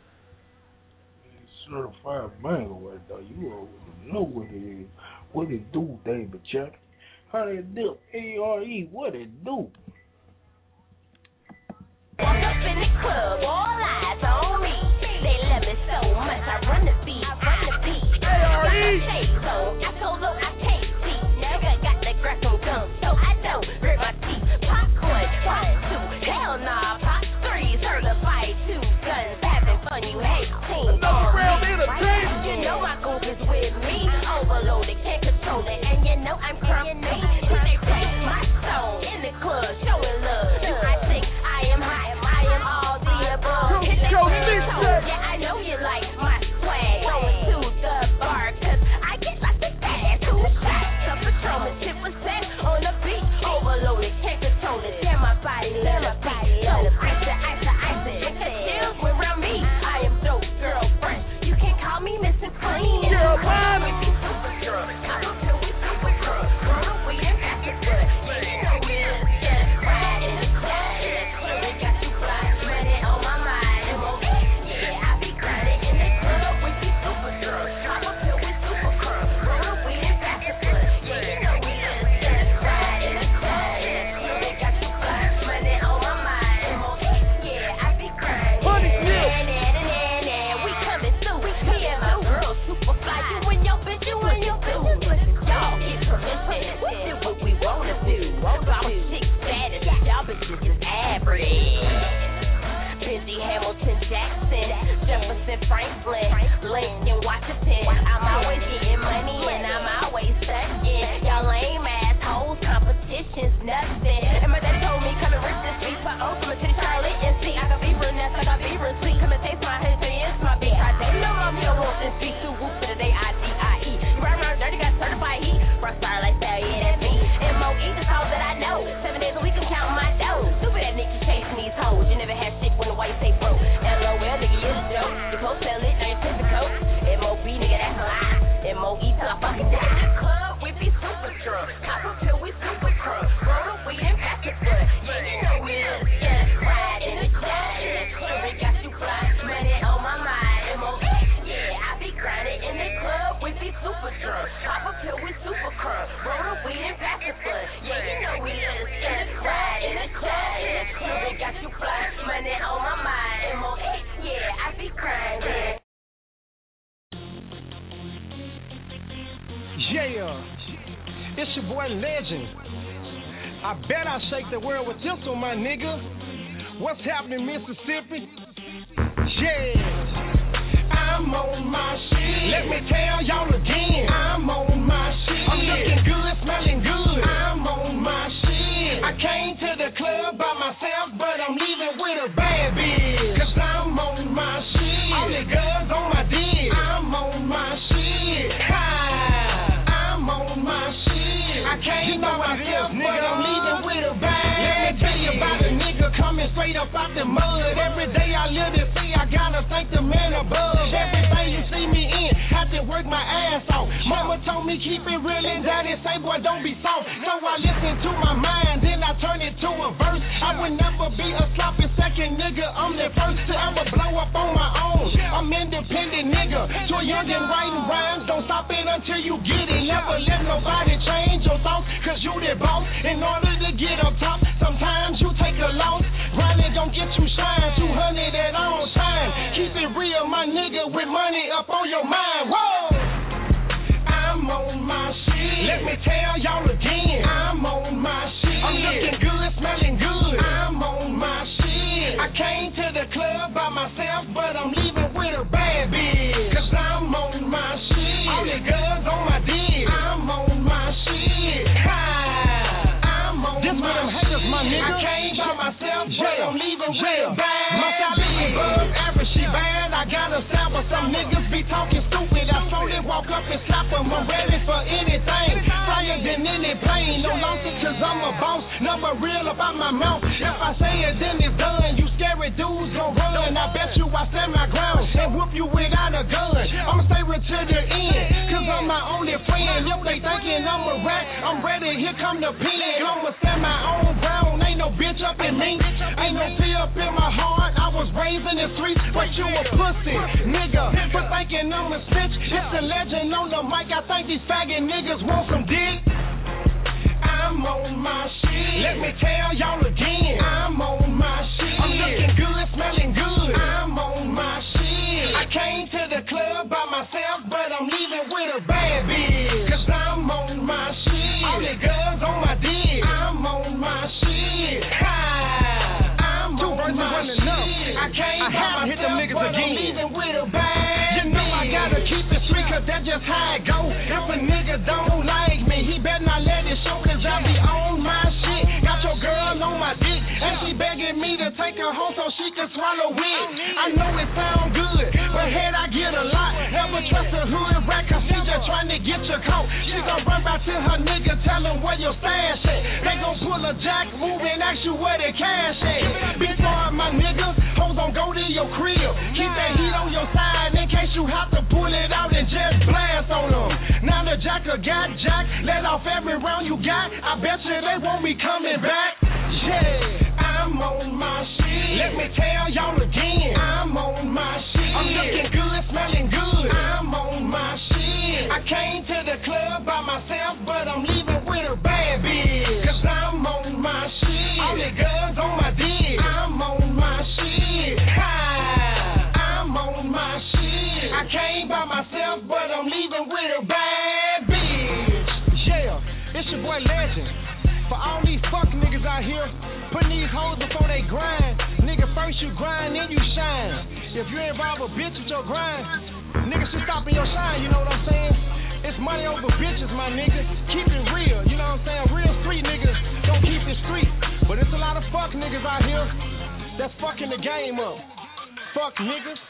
S2: certified banger right there. You already know what it is. What it do, David Chuck? How they dip? A R E, what it do?
S10: Walk up in the club, all eyes on me. They love me so much, I run the beat, I run the beat. A R E. I told her I can't see. Never got the grass on gum, so I don't grit my teeth. Popcorn, pop two, hell nah, pop three. Certified two guns, having fun, you hate team. You know my group is with me. Overloaded, can't control it, and you know I'm crumbing. They take my soul in the club, showing love. I think I am high, I am all the above. Hit that toe, yeah, I know you like my swag. Going to the bar, cause I get lots of gas. Two shots of Patron, tip was set on the beat. Overloaded, can't control it, damn my body, let my body. So ice it, ice it, ice it. If the chills around me, I am dope girlfriend. You can call me Missus Clean. Girl, mom. We be super girl. I don't care, we super girl. Girl, we ain't got to good. You know we just ride in the club. In the club, we got you fly. Money on my mind. M O E, yeah, I be grinding in the club. We be super girl. I don't care, we super girl. Girl, we ain't got to good. Yeah, you know we just ride in the club. In the club, we got you fly. Money on my mind. M O E, yeah, I be grinding. Money, yeah. We coming through. Me and my girl super fly. You and your bitch, you and your bitch. Y'all get permission. We do what we wanna do. Our chicks status, y'all bitches is average. Busy Hamilton Jackson, Jefferson Franklin, Lincoln Washington. I'm always getting money and I'm always studying. Y'all lame assholes, competition's nothing. And my dad told me come and rip this beat for old. Come and see Charlotte and see. I got Beaver nuts, I got Beaver sweet. Come and taste my history, it's my beat. I say no, mom, you don't want this beat. Two whoops for the day, I D I E. You ride around dirty, got certified heat. Rock star like that, yeah, that's me. M O E, that's all that I know. Seven days a week, I'm counting my dough. Stupid that nigga chasing these hoes. You never had shit when the white say broke. L O L, nigga, you're the joke. You post sell it, now you take the coat. M O B, nigga, that's a lie. M O E till I fucking die. In the club, we be super drunk. Pop up till we super crunk. Roll up, we ain't pack it, but yeah, you know we just ride in the club. In the club, we got you fly. Money on my mind. M O E, yeah, I be grinding in the club. We be super drunk. Pop up till we super crunk. Roll up, we ain't pack it, but yeah, you know we just ride in the club. In the club, we got you fly. Money on my mind. M O E, yeah, I be grinding.
S16: Yeah, it's your boy Legend. I bet I shake the world with this one, my nigga. What's happening, Mississippi? Yeah, I'm on my shit. Let me tell y'all again, I'm on my shit. I'm looking good, smelling good. I'm on my shit. I came to the club by myself, but I'm leaving with a bad bitch. Cause I'm on my shit. All the girls on my dick. I'm on my shit. Ha! I'm on my shit. I came by myself, but I'm leaving with a bad. Let me tell you about a nigga coming straight up out the mud. Every day I live to see, I gotta thank the man above. Everything you see me in, have to work my ass off. Mama told me keep it real and daddy say boy don't be soft. So I listen to my mind, then I turn it to a verse. I would never be a sloppy second nigga, I'm the first to ever blow up on my own. I'm independent nigga, too young and writing rhymes. Don't stop it until you get it. Never let nobody change your thoughts, cause you the boss. In order to get up top, sometimes you take a loss. Grinding don't get you shine, two hundred at all time. Keep it real, my nigga, with money up on your mind. Whoa! I'm on my shit. Let me tell y'all again, I'm on my shit. I'm looking good, smelling good. I'm on my shit. I came to the club by myself, but I'm leaving with a bad bitch. Cause I'm on my shit. All the girls on my dick. I'm on my shit. Ha! I'm on this my haters, my nigga. I came by myself, but I'm leaving with a bad. My salary above average, she bad. I got a sample, some niggas be talking stupid. I slowly walk up and slap them. I'm ready for anything. Fire than any plane. No losses cause I'm a boss. Never real about my mouth. If I say it, then it's done. You scary dudes gon' run. I bet you I stand my ground and whoop you without a gun. I'ma stay real to the end, cause I'm my only friend. If they thinking I'm a rat, I'm ready. Here come the pen. I'ma stand my own ground. Ain't no bitch up in me. Ain't no fear up in my heart. I was raised in the streets, but you a pussy, nigga. For thinking a snitch. It's a legend on the mic. I think these faggot niggas want some dick. I'm on my shit. Let me tell y'all again. I'm on my shit. I'm looking good, smelling good. I'm on my shit. I came to the club by myself, but I'm leaving with a bad bitch. Cause I'm on my shit. All the girls on my dick. I'm on my shit. Ha! I'm Two on my shit. Up. I came I by myself, hit them niggas but again. I'm leaving with a bad You know bitch. I gotta keep it street, cause that's just how it go. If a nigga don't like me, he better not let it show, cause I be on my shit. Got your girl on my dick, and she begging me to take her home so she can swallow it. I know it sound good, but head I get a lot. Never trust a hood rat, cause she just trying to get your coat. She gon' run back to her nigga, tell him where your stash at. They gon' pull a jack, move and ask you where the cash at. Be smart, my niggas, hoes don't go to your crib. Keep that heat on your side in case you have to pull it out and just blast on them. Now the jacker got jack, let off every round you got. I bet you they won't be coming back. Yeah, I'm on my shit. Let me tell y'all again. I'm on my shit. I'm looking good, smelling good. I'm on my shit. I came to the club by myself, but I'm leaving with a bad bitch. Cause I'm on my shit. All the girls on my dick. I'm on my shit. Ha! I'm on my shit. I came by myself, but I'm leaving with a bad bitch. Yeah, it's your boy Legend. For all these fuck niggas out here, putting these hoes before they grind. Nigga, first you grind, then you shine. If you involve a bitch with your grind, niggas should stop in your shine, you know what I'm saying? It's money over bitches, my nigga. Keep it real, you know what I'm saying? Real street niggas don't keep it street. But it's a lot of fuck niggas out here that's fucking the game up. Fuck niggas.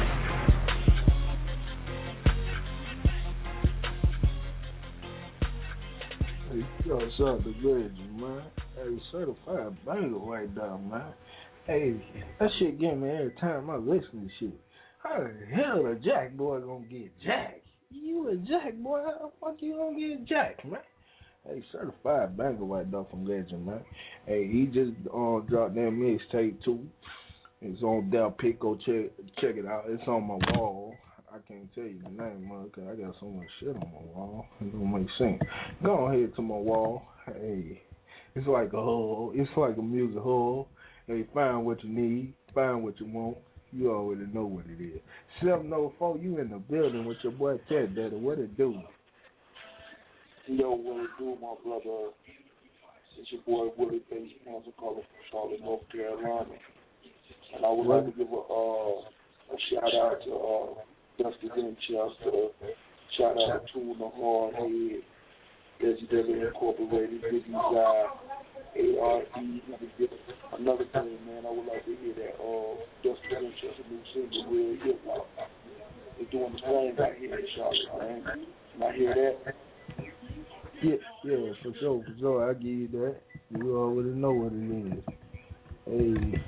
S2: Hey, yo, what's up, the Legend, man? Hey, certified banger right now, man. Hey, that shit get me every time I listen to shit. How the hell a jack boy gonna get jacked? You a jack boy, how the fuck you gonna get jacked, man? Hey, certified banger right now from Legend, man. Hey, he just uh, dropped that mixtape too. It's on Del Pico. Check check it out. It's on my wall. I can't tell you the name, man, because I got so much shit on my wall. It don't make sense. Go ahead to my wall. Hey, it's like a hole. It's like a music hole. Hey, find what you need. Find what you want. You already know what it is. seven oh four, you in the building with your boy Ted Daddy. What it do?
S17: Yo, what it do, my brother? It's your boy Willie Bass Panther calling from Charlotte, North Carolina. And I would like to give a, uh, a shout out to uh, Dusty Winchester, shout out to Tuna Hardhead, Legendary Incorporated, Biggie Guy, A R E. Another thing, man, I would like to hear that uh, Dusty Winchester new single, Real Hip Hop. They're doing the thing right here in Charlotte, man. Can I hear that?
S2: Yeah, yeah, for sure, for sure. I give you that. You already know what it is. Hey.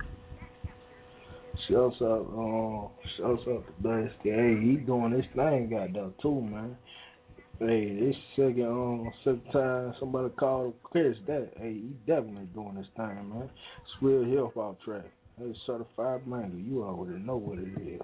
S2: Shouts out, um, shouts out to Dusty. Hey, he doing this thing, goddamn, too, man. Hey, this second, um, second time somebody called Chris that. Hey, he definitely doing this thing, man. It's real hip hop track. Hey, certified banger. You already know what it is.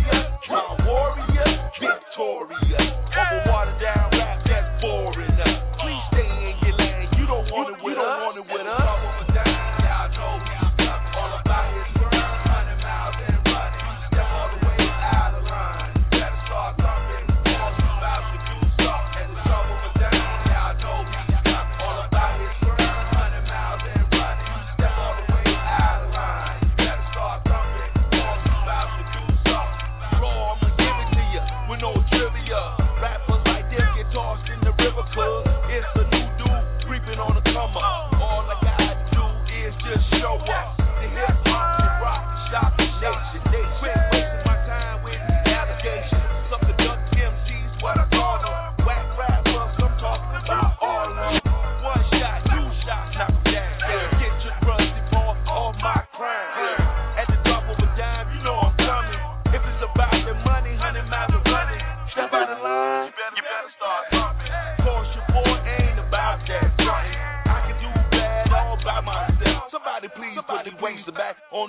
S5: Warrior, Victoria, over watered down rap that's boring up.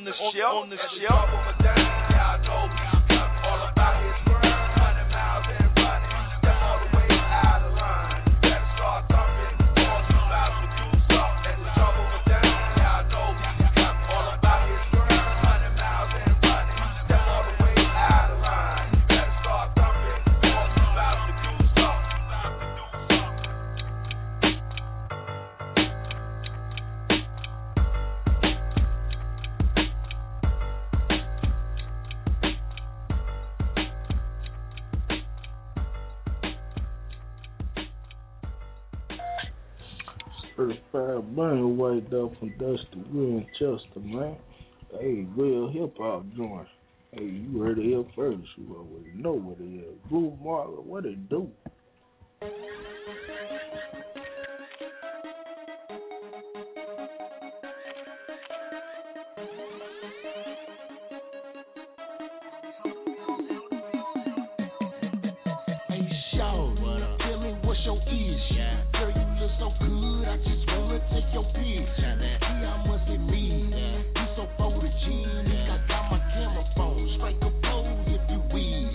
S5: the show, on the show. Y'all know all about his grind. Hundred miles and running, step all the way out of line. Better start thumping, all you about to do something. Let the trouble go down. Y'all know all about his grind. Hundred miles and running, step all the way out of line. Better start thumping, all you about to do something.
S2: Certified Burner White up from Dusty Winchester, man. Hey, real hip hop joint. Hey, you heard it here first. You already know what it is. Groove Marla, what it do?
S18: Hey, show, tell me what's your issue. Girl, you look so good, I just wanna take your picture. See how much it mean. You so photogenic, I got my camera phone. Strike a pose if you will.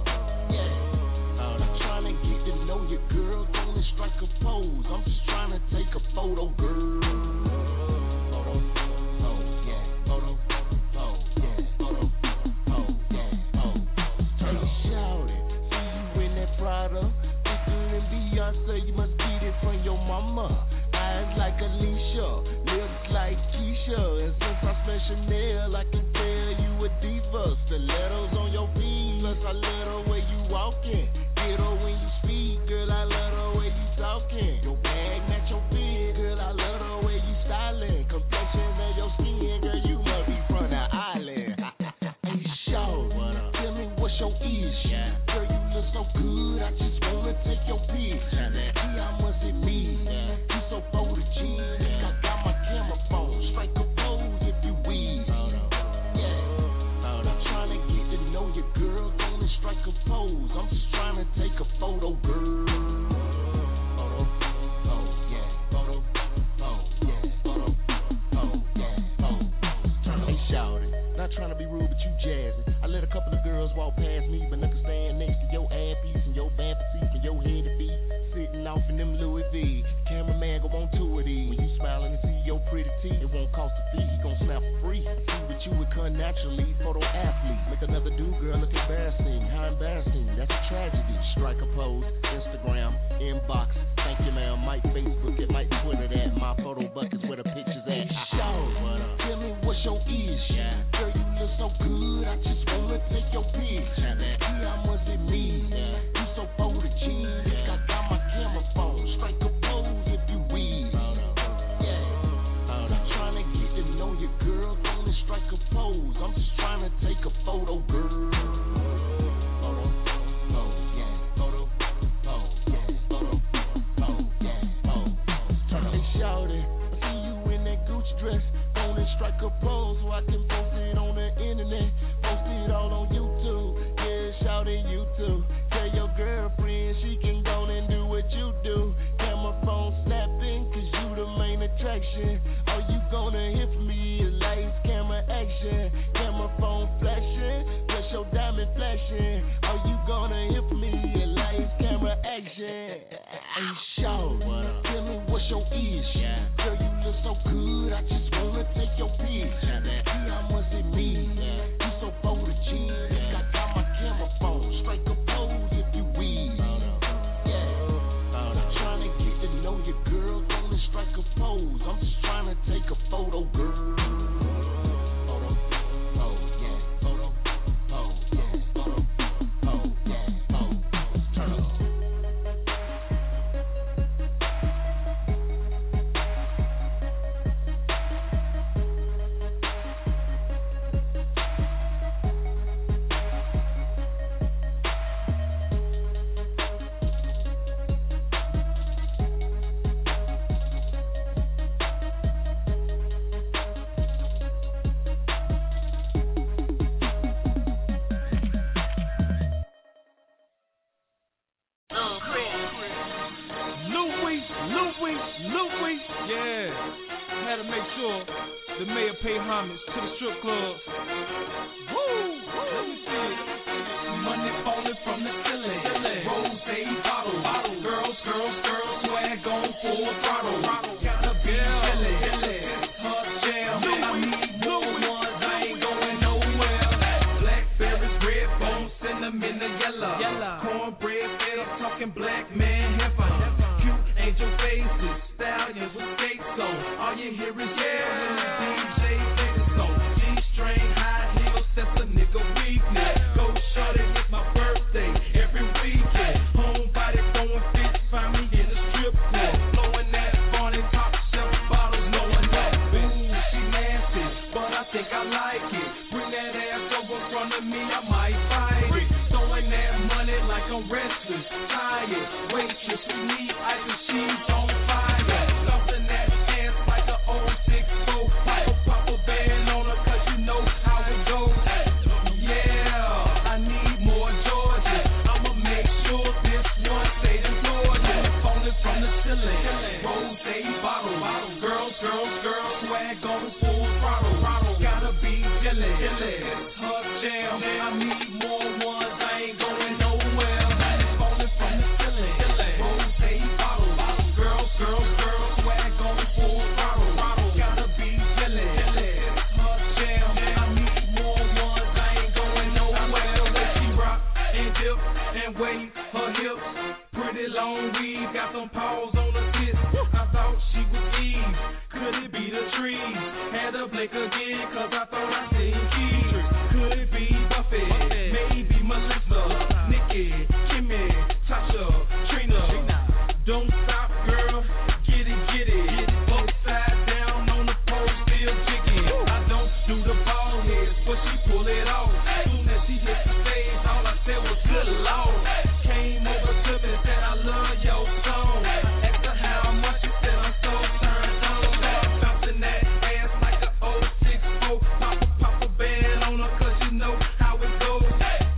S18: Yeah, I'm trying to get to know your girl, gonna strike a pose. I'm just trying to take a photo, girl. Photo, oh yeah, photo, oh yeah, photo, oh yeah, oh. Hey, shout it, see you in that Prada. And Beyonce, you must get it from your mama. Eyes like Alicia, lips like Keisha. And since I smell Chanel, I can tell you a diva. Stilettos on your feet, plus I love the way you walking. Get her when you speak, girl, I love the way you talking. Your bag match your fit, girl, I love the way you styling. Complexion of your skin, girl, you must be from the island. Hey, show, tell me what's your issue. Girl, you look so good, I just wanna take your picture. See how much it mean. You so photogenic, I got my camera phone. Strike a pose if you will. Yeah, I'm trying to get to know your girl, gonna strike a pose. I'm just trying to take a photo, girl. Photo, oh yeah, photo, oh yeah, photo, oh yeah, oh. Hey, shout it. Not trying to be rude, but you jazzing. I let a couple of girls walk past me, but nothing stand next to your ad piece and your bad petite and your head to be sitting off in them Louis V. Cameraman go on two of these. When you smiling and see your pretty teeth, it won't cost a fee. He gon' snap for free. See what you would cut naturally. Photo athlete, make another dude girl look embarrassing. How embarrassing? That's a tragedy. Strike a pose, Instagram, inbox. Thank you, ma'am. Might Facebook it, might Twitter that. My photo buckets where the pictures at. Show, tell me what's your issue. Girl, you look so good, I just wanna take your picture. See how much it mean. You so photogenic, I got my camera phone. Strike a pose if you will. Yeah, I'm trying to get to know your girl, gonna strike a pose. I'm just trying to take a photo, girl. Photo, oh yeah, photo, oh yeah, photo, oh yeah, oh. Hey, shawty, I see you in that Gucci dress. Gonna strike a pose so I can post it on the internet. Post it all on YouTube. Yeah, shout it YouTube. Tell your girlfriend she can go and do what you do. Camera phone snapping, cause you the main attraction. All you gonna hear from me is lights, camera action. Camera phone flashing, plus your diamond flashing. All you gonna hear from me is lights, camera action. Hey, show, tell me what's your issue. Girl, you look so good, I just wanna take your picture. See how much it mean. You so photogenic, I got my camera phone. Strike a pose if you will. Yeah, I'm trying to get to know your girl, gonna strike a pose. I'm just trying to take a photo, girl. Photo, oh yeah, photo, oh yeah, photo, oh yeah, oh. Turn up.
S7: Louis, Louis, Louis, yeah. Had to make sure
S19: The mayor pay homage to the strip clubs. Woo! Let me see it.
S14: Money falling from the ceiling. Rose bottle. bottle. Girls, girls, girls, swag on full throttle. Gotta be silly. Her jam. I need more ones. I ain't going nowhere. Blackberries, red bone, cinnamon, and yellow. Cornbread, fed up, talking black man heifer. Cute angel faces, stallions with skates on. All you hear is yeah when the D J takes it on. G-string, high heels, that's a nigga weakness. Go shorty, it's my birthday every weekend. Homebody throwing fits, find me in the strip club. Blowing that Barney top shelf bottles, no one knows. Ooh, she nasty, but I think I like it. Bring that ass over front of me, I might fight it. Throwing that money like I'm restless, tired. Waitress, we need ice and she's on fire. Something that ass like an old six four. Pop a pop a band on her, cause you know how it goes. Yeah, I need more Georgia. I'ma make sure this one stay in Georgia. Falling from the ceiling, rose bottle. Girls, girls, girls, swag on full throttle. Gotta be silly, her jam. I need more ones, I ain't going nowhere. Falling from the ceiling, rose bottle. Girls, girls, girls, swag on full throttle. Gotta be silly, her jam. I need more ones, I ain't going nowhere. When she rock and dip and wave her hips, pretty long weave, got some paws on her tits. I thought she was Eve, could it be the trees? Had to blink again, cause I thought I seen Keys. Could it be Buffy? Maybe Melissa, Nikki, Kimmy, Tasha, Trina. Don't stop, girl, get it, get it. Upside down on the pole, still jigging. I don't do the ball heads, but she pull it off. Soon as she hit the stage, all I said was good Lord. Came over to me and said I love your song. Asked her how much, she said I'm so turned on. Bouncing that ass like an old six four. Pop a pop a band on her, cause you know how it goes.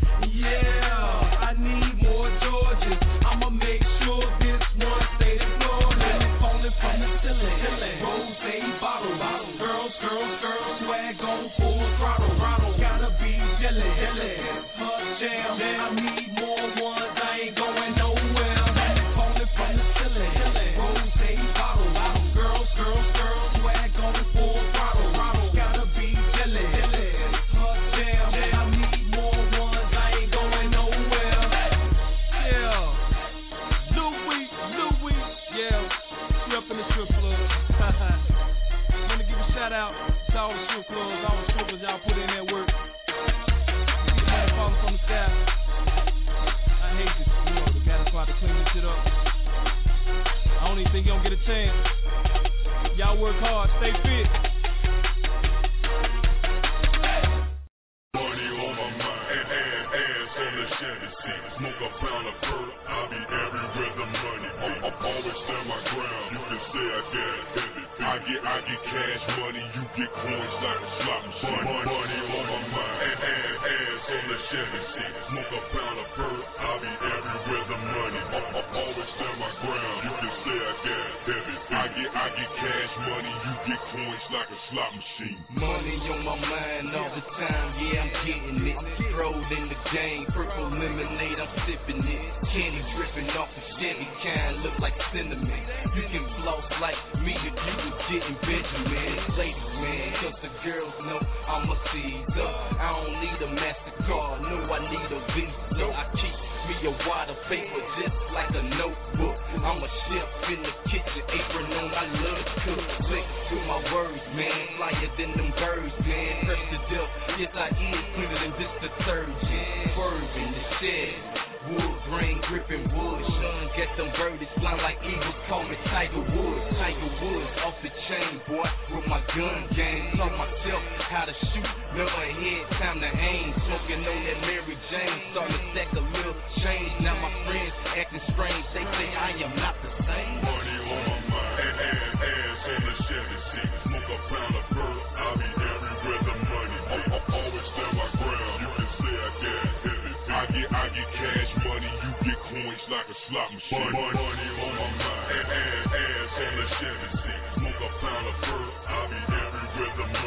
S14: Yeah, I need more Georges. I'ma make sure this one stays in Florida. Falling from the ceiling, rose bottle. Girls, girls, girls, swag on full throttle. Gotta be jelly, her jam. I need more ones, I ain't going nowhere. Falling from the ceiling, rose bottle. Girls, girls, girls, swag on full throttle. Gotta be jelly, her jam. I need more ones, I ain't going nowhere.
S19: Yeah, Louis, Louis, yeah, we up in the strip club. Wanna give a shout out to all the strip clubs, all the strippers, y'all put in that work. See the money falling from the sky. I hate this, you know, the guy that's about to clean this shit up. I don't even think you don't get a chance. Y'all work hard, stay fit.
S20: Money on my mind, and ass, ass on the Chevy seat. Smoke a pound of perk, I'll be everywhere the money be. I always stand my ground, you can say I got everything. I get, I get cash money, you get coins like a slot machine. Money, money on my mind, and ass, ass on the Chevy seat. Smoke a pound of perk, I'll be everywhere the money be. I always stand my ground, you can say I got everything. I get, I get cash money, you get coins like a slot machine.
S9: Money on my mind all the time, yeah, I'm getting it. Rolled in the game, purple lemonade, I'm sipping it. Candy dripping off the Chevy kind, look like cinnamon. You can floss like me if you was getting Benjamin. Ladies, man, cause the girls know I'm a Caesar. I don't need a MasterCard, no, I need a Visa. I keep me a wad of paper just like a notebook. I'm a chef in the kitchen, apron on, I love to cook. Slick with my words, man, flyer than them birds, man. Fresh to death, yes I is cleaner than this detergent. Fervent, the shed, wood grain gripping wood. Sun get them birdies flying like eagles, call me Tiger Woods. Tiger Woods off the chain, boy, with my gun game. Taught myself how to shoot, never ahead, time to aim. Smoking on that Mary Jane, starting to stack a little change. Now my friends acting strange, they say I am not the same.
S20: Money on my mind, and ass, ass on the Chevy seat. Smoke a pound of perk, I'll be everywhere the money be. I always stand my ground, you can say I got everything. I get, I get cash money, you get coins like a slot machine. Money, money on my mind, and ass, ass on the Chevy seat. Smoke a pound of perk, I'll be everywhere the money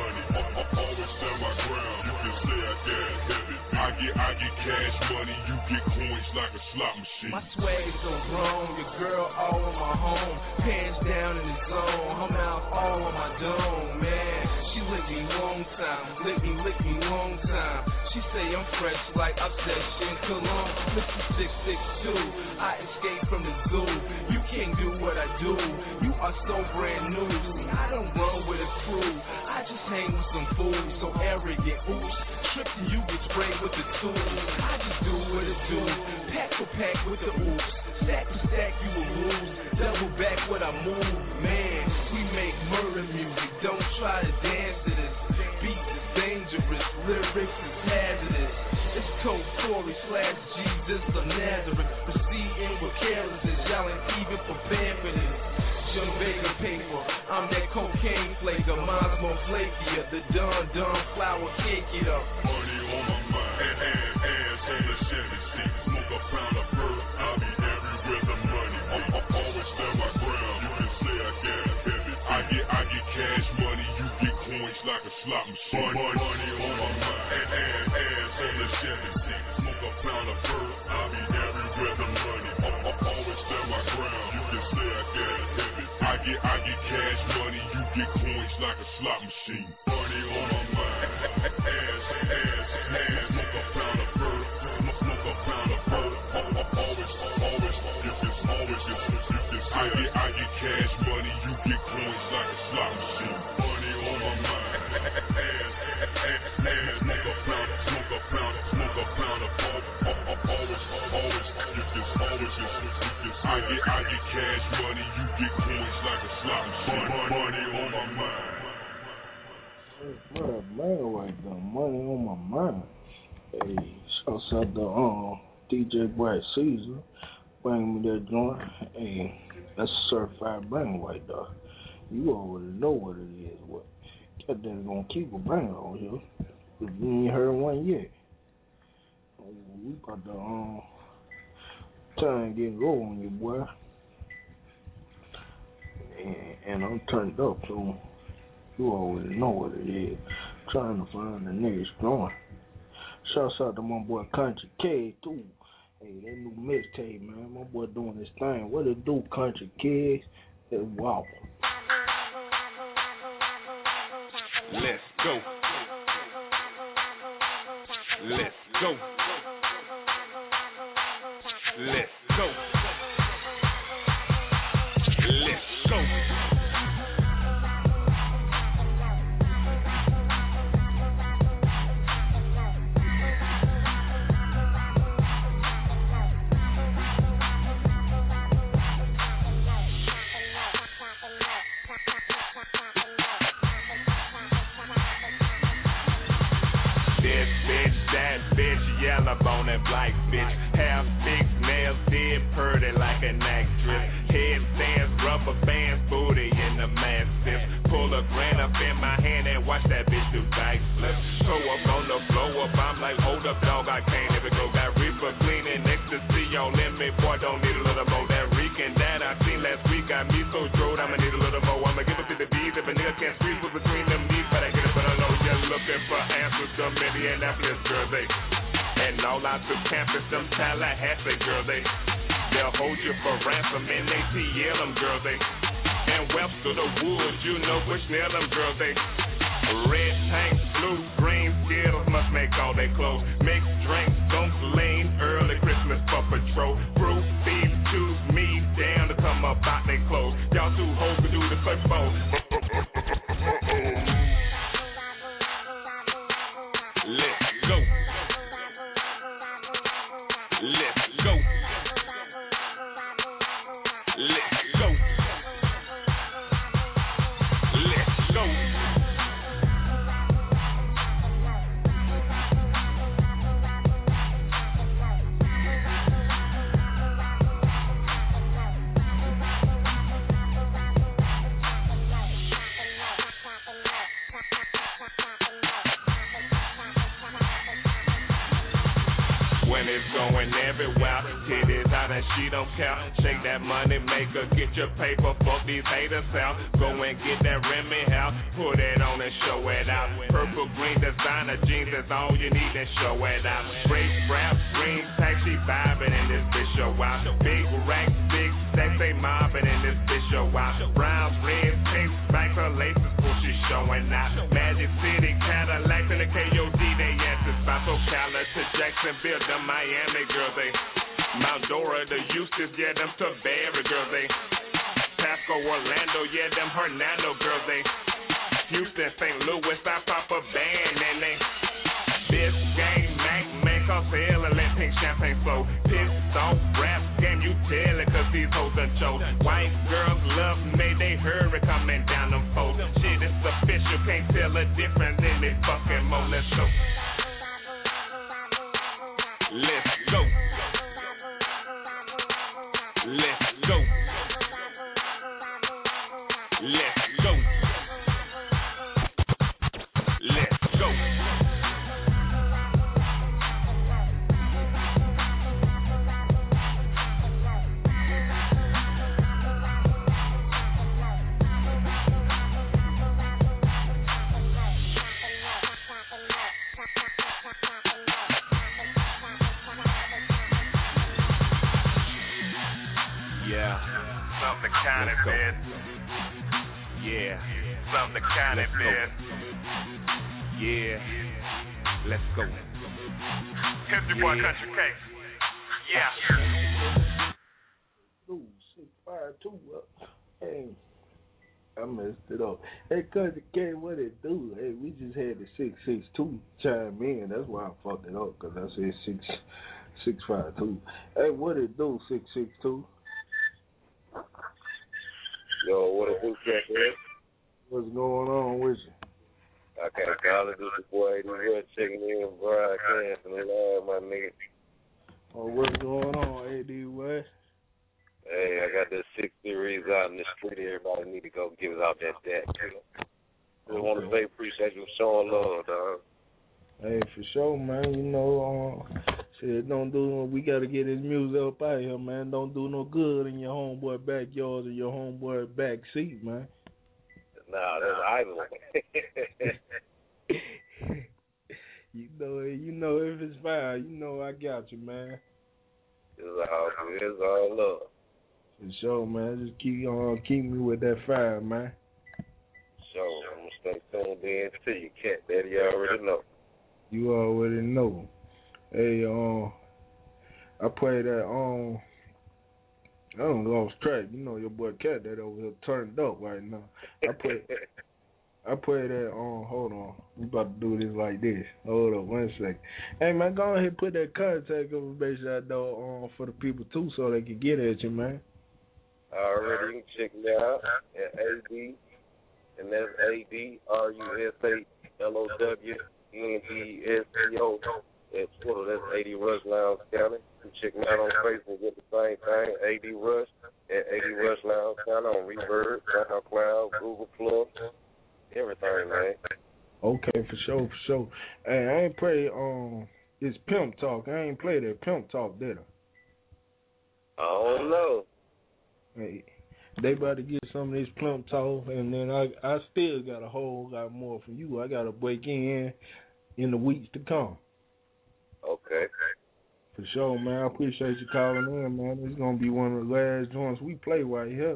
S20: cash money, you get coins like a slot machine.
S14: My swag is so grown, your girl all in my home. Pants down in the zone, her mouth all on my dome, man. She lick me long time, lick me, lick me long time. She say I'm fresh like obsession, cologne, Mister six six two. I escaped from the zoo, you can't do what I do. You are so brand new, see I don't run with a crew. I just hang with some fools, so arrogant, oops. Trips and you get sprayed with the tool. I just do what it do, pack for pack with the oops. Stack for stack, you will lose. Double back what I move, man. We make murder music, don't try to dance to this. Beats is dangerous, lyrics is hazardous. It's Cold Corey slash Jesus of Nazareth. Proceeding with carelessness, y'all ain't even prepared for this. Young Vega paper, I'm that cocaine flavor. Mine's more flakier, the Don Don flour cake it up.
S20: Money on my mind, and ass, ass on the Chevy seat. Smoke a pound of bird, I'll be everywhere the money be. I always stand my ground, you can say I got it heavy. I get, I get cash money, you get coins like a slot machine. Money, money on my mind, and ass, ass on the Chevy seat. Smoke a pound of bird, I'll be everywhere the money be. I always stand my ground, you can say I got it heavy. I get, I get cash money, you get coins like a slot machine. Money on my mind, ass, ass, ass, smoke a pound of bird, smoke a pound of bird. Always, always, if it's always, if it's, if it's, I get, I get cash money, you get coins like a slot machine. Money on my mind, ass, ass, ass, smoke a pound, smoke a pound, smoke a pound of bird. Always, always, if it's always, if it's, I get, I get cash money, you get coins like a slot machine. Money on my mind.
S2: What up, man? Right there, money on my mind. Hey, shouts out to um D J Bright Caesar, bring me that joint. Hey, that's a certified bang right there. You already know what it is. What? That thing's gonna keep a banger on here. You ain't heard one yet. We got the um time getting low on you, boy. And, and I'm turned up, so you already know what it is. Trying to find the niggas going. Shouts out to my boy Country K too. Hey, that new mixtape, man. My boy doing his thing. What it do, Country Kids? It's wow.
S21: Let's go. Let's go. Let's go. Let's go. This bitch, that bitch, yellow bone and black bitch. Half fixed nails, dead purdy like an actress. Headstands, rubber bands, booty in the massive. Pull a grand up in my hand and watch that bitch do backflips. Show up on the floor up, I'm like, hold up, dog, I can't even go. Got reefer cleaning, ecstasy on limit, boy, don't need a little more. That Rican that I seen last week got me so drove, I'ma need a little more. I'ma give it to the D's if a nigga can't squeeze with between them knees, but I get it, but I know you're looking for answers to Minneapolis, girl, they. And all out to campus, them Tallahassee, girl, they. They'll hold you for ransom and they T L them, girl, they. And Webster the Woods, you know which nail them, girl, they. Red tanks, blue, green, Skittles must make all they clothes. Mixed drinks, don't lane, early Christmas for patrol. Fruit, thieves, choose me down to come up out they clothes. Y'all too hoes to do the search for. Let's go. Let's go. Let's go. Let's go. When it's going everywhere, titties out and she don't care. Shake that money maker, get your paper, fuck these haters out. Go and get that Remy out, put it on and show it out. Purple green designer jeans, that's all you need and show it out. Straight rap, green tax, she vibing in this bitch show out. Big racks, big stacks, they mobbing in this bitch show out. Browns, reds, pinks, back her laces, pull she showing out. Magic City, Cadillac, and the K O D, they answers by Ocala to Jacksonville, the Miami girls, they Mount Dora, the Eustis, yeah, them to Barry girls, they Pasco, Orlando, yeah, them Hernando girls, they Houston, Saint Louis, I pop a band, and they this game, Mac, make us hell and let pink champagne flow. Pissed off rap game, you tell it, cause these hoes done chose. White girls love me, they hurry coming down them poles. Shit, it's official, can't tell a difference in this fucking mo. Let's go. Let's go. Let's go. Let's go. Let's go. Yeah, something kind of bit. Yeah, something kind of bit. Yeah, let's go. Here's your boy Country K. Yeah.
S2: Ooh, six five two. Hey, I messed it up. Hey, Country K, what it do? Hey, we just had the six six two chime in. That's why I fucked it up, because I said six six five two. Hey, what it do, six six two?
S4: Yo, what a new track, man?
S2: What's going on with you?
S4: I can't call it. This is boy A D Rush checking in, broadcasting live, my nigga.
S2: Oh, what's going on, A D West?
S4: Hey, I got this six series out in the street. Everybody need to go give us out that that. I just want to say appreciate you showing love, dog.
S2: Hey, for sure, man. You know, uh, shit, don't do. We gotta get his music up out here, man. Don't do no good in your homeboy backyard or your homeboy back seat, man.
S4: Nah, that's idle.
S2: You know, you know if it's fine, you know I got you, man.
S4: It's all good. It's all love.
S2: For sure, man. Just keep on, keep me with that fire, man.
S4: So I'm gonna stay tuned in to you, cat daddy. You already know.
S2: You already know. Hey, um, I play that, um, I don't lost track. You know your boy Cat that over here turned up right now. I play, I play that, um, hold on. We about to do this like this. Hold up, one second. Hey, man, go ahead and put that contact information out there um, for the people, too, so they can get at you, man.
S4: Already, you can check me out at A D, and that's A D R U S A L O W N G S T O at Twitter. That's A D Rush Lounge County. You can check me out on Facebook with the same thing, A D Rush at A D Rush Lounge County on Reverb, SoundCloud, Google Plus, everything, man.
S2: Okay, for sure, for sure. Hey, I ain't play um, it's Pimp Talk. I ain't play that Pimp Talk, did I?
S4: I don't know.
S2: Hey, they about to get some of this Pimp Talk, and then I I still got a whole lot more from you. I got to break in in the weeks to come.
S4: Okay.
S2: For sure, man. I appreciate you calling in, man. It's going to be one of the last joints we play right here.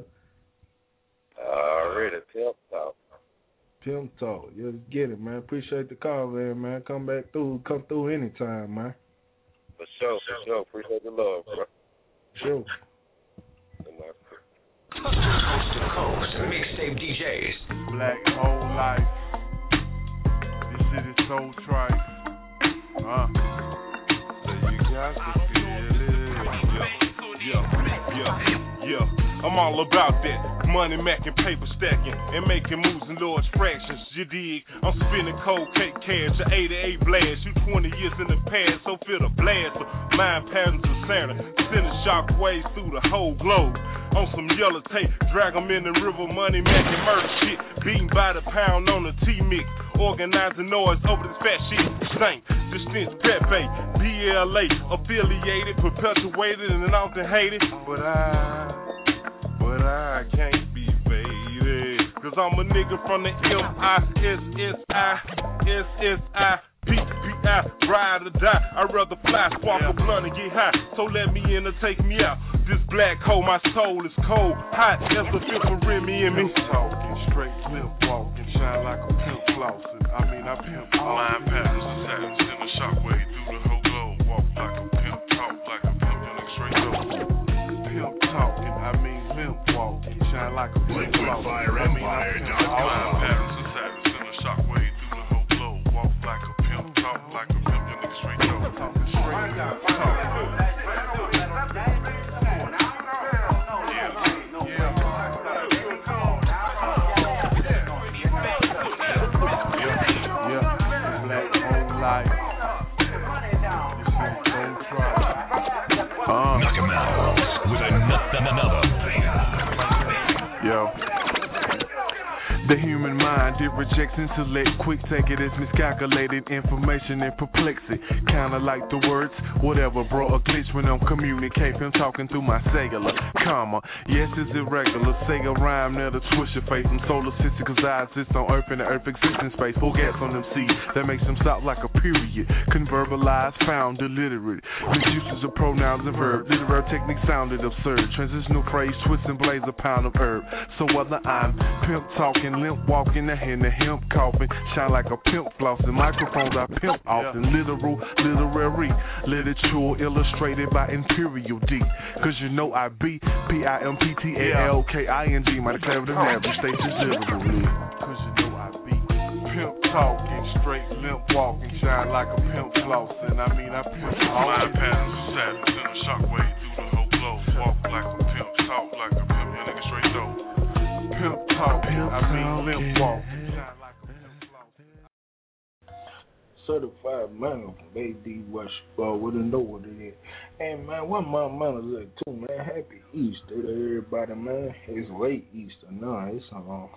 S4: Already, Pimp Talk.
S2: Pimp Talk. Let's get it, man. Appreciate the call, man, man. Come back through. Come through anytime, man.
S4: For sure, for sure. Appreciate the love, bro.
S2: Sure.
S12: Coast to coast, mixtape D Js.
S13: Black whole life. This shit is so trite. Uh. So you got to feel it. Yeah, yeah, yeah, yeah. I'm all about that. Money macking, paper stacking, and making moves in large fractions. You dig? I'm spinning cold cake cash, an eighty-eight blast. You twenty years in the past, so feel the blast of mind patterns of Santa. Sending shockwaves through the whole globe. On some yellow tape, drag them in the river, money making murder shit. Beaten by the pound on the T-mix. Organizing noise over this fat shit. Stank. Distinct Pepe, B L A, affiliated, perpetuated, and often hated. But I, but I can't be faded. Cause I'm a nigga from the M I S S I, S S I, P P I, ride or die. I'd rather fly, spark a blunt and get high. So let me in or take me out. This black hole, my soul is cold, hot as the fifth of Remy in me. Talking straight, flip walking, shine like a pimp flossing. I mean, I pimp all line patterns and satins in a shockwave through the whole globe. Walk like a pimp, talk like a pimp, and a straight up. Pimp talking, I mean, limp walking, shine like a pimp flossing. I mean, I pimp all line patterns and satins in a shockwave through the whole globe. Walk like a pimp, talk like a pimp, and a straight up. Talking straight up, talking. The human mind, it rejects intellect. Quick take it as miscalculated information and perplexity. Kinda like the words, whatever, bro, a glitch when I'm communicating, talking through my cellular, comma. Yes, it's irregular. Say a rhyme that'll twist your face. I'm solar system cause I exist on earth and the earth exists in space. Full gas on them seeds that makes them stop like a period. Couldn't verbalize, found illiterate. Misuses of pronouns and verbs. Literary technique sounded absurd. Transitional phrase, twist and blaze a pound of herb. So whether I'm pimp talking, limp walking, the hand, the hemp coughing, shine like a pimp flossing. Microphones I pimp often, literal, literary, literature illustrated by Imperial D. Cause you know I be P I M P T A L K I N G. Might declare the average state is literally. Cause you know I be pimp talking, straight limp walking, shine like a pimp flossing. I mean I pimp all my patterns of sadness in a shockwave through the whole globe. Walk like a pimp, talk like a pimp, your nigga straight though. Pimp talking, I mean limp walking.
S2: Certified man from A D West, uh, wouldn't know what it is. And man, what my manners at too, man. Happy Easter to everybody, man. It's late Easter now. It's um,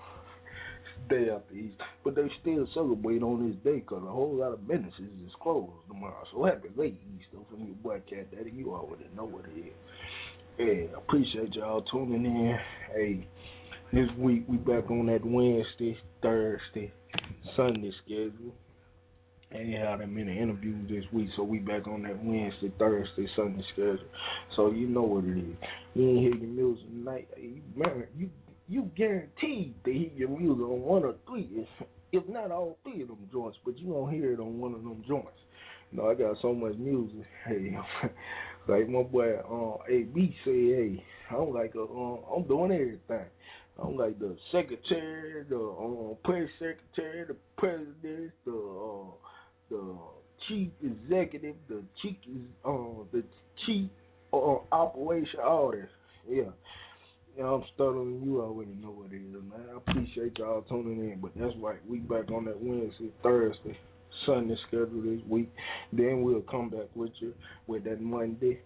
S2: it's day after Easter, but they still celebrate on this day because a whole lot of businesses is closed tomorrow. So happy late Easter from your boy Cat Daddy. You already know what it is. Yeah, appreciate y'all tuning in. Hey, this week we back on that Wednesday, Thursday, Sunday schedule. Ain't had that many interviews this week, so we back on that Wednesday, Thursday, Sunday schedule. So you know what it is. You ain't hear your music tonight. You, man, you you guaranteed to hear your music on one or three, if not all three of them joints, but you gonna hear it on one of them joints. You know, I got so much music. Hey, like my boy uh, A B said, hey, I'm like a, uh, I'm doing everything. I'm like the secretary, the uh, press secretary, the president, the uh, the chief executive, the chief uh, the chief uh, operation, all this. Yeah. Yeah, I'm stuttering. You already know what it is, man. I appreciate y'all tuning in, but that's right. We back on that Wednesday, Thursday, Sunday schedule this week. Then we'll come back with you with that Monday,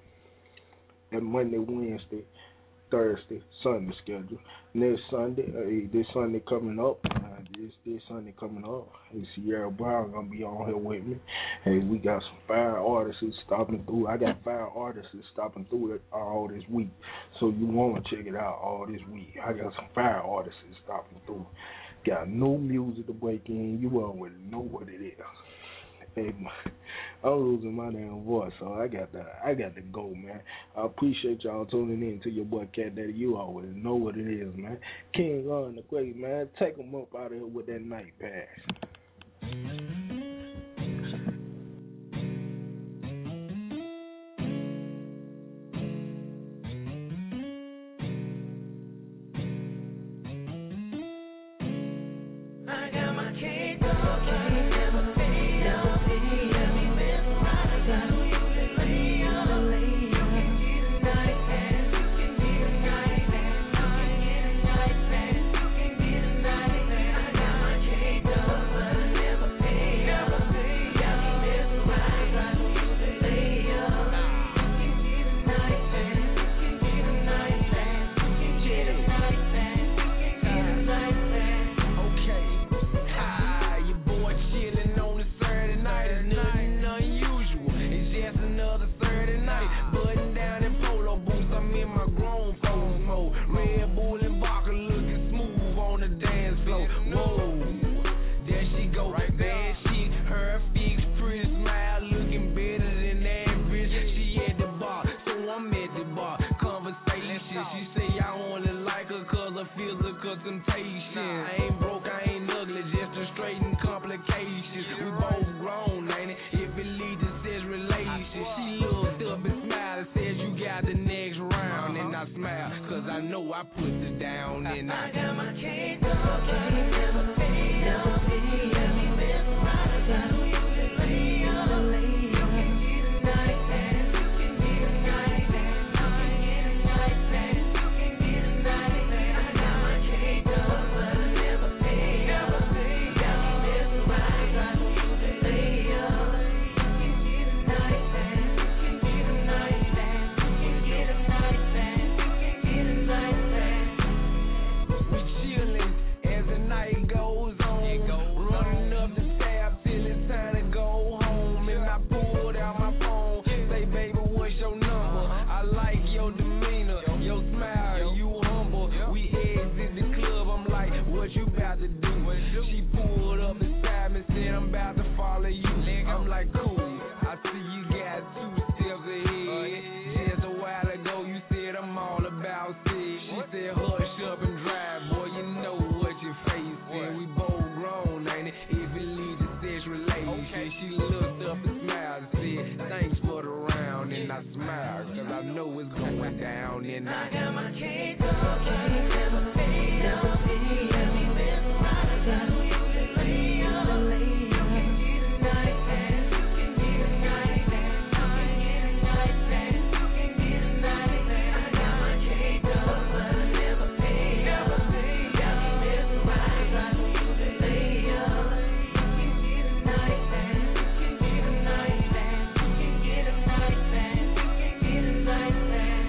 S2: that Monday, Wednesday, Thursday, Sunday schedule. Next Sunday, hey, this Sunday coming up, uh, this this Sunday coming up, hey, Sierra Brown gonna be on here with me. Hey, we got some fire artists stopping through. I got fire artists stopping through it all this week, so you want to check it out all this week. I got some fire artists stopping through. Got new music to break in. You already know what it is. Hey, I'm losing my damn voice, so I got to, I got to go, man. I appreciate y'all tuning in to your boy Cat Daddy. You already know what it is, man. King on the Great, man. Take him up out of here with that night pass.
S14: I ain't broke, I ain't ugly, just a straighten complications. We both grown, ain't it? If it leads to this relation, she looked up and smiled and said, you got the next round. And I smiled, cause I know I put it down. And I, I got my cake up, can't never pay, never pay. Got me mesmerized, got me lay up, lay up. You can get a night dance, you can get a night dance, you can get a night dance, you can get a night dance. I got my cake up, but I never pay, never pay. Got me mesmerized, got me lay up. You can get a night dance, you can get a night dance, you can get a night dance, you can get a night dance. We chillin' as the night goes on, running up the tab till it's time to go home. And I pulled out my phone, say, baby, what's your number? I like your demeanor, your smile, you humble. We exit the club, I'm like, what you about to do? She pulled up beside me, said, I'm about to follow you. I'm like, cool, I see you got two steps ahead. Just a while ago, you said I'm all about sex. She said, hush up and drive, boy, you know what you're facing. We both grown, ain't it? If it leads to sex relation. She looked up and smiled and said, thanks for the round. And I smiled, cause I know it's going down. And I got my cake up, can't never pay, never pay. Got me mesmerized, got me lay up, lay up. You can get a night dance, you can get a night dance, you can get a night dance, you can get a night dance. I got my cake up, but I never pay, never pay. Got me mesmerized, got me lay up. You can get a night dance, you can get a night dance, you can get a night dance, you can get a night dance.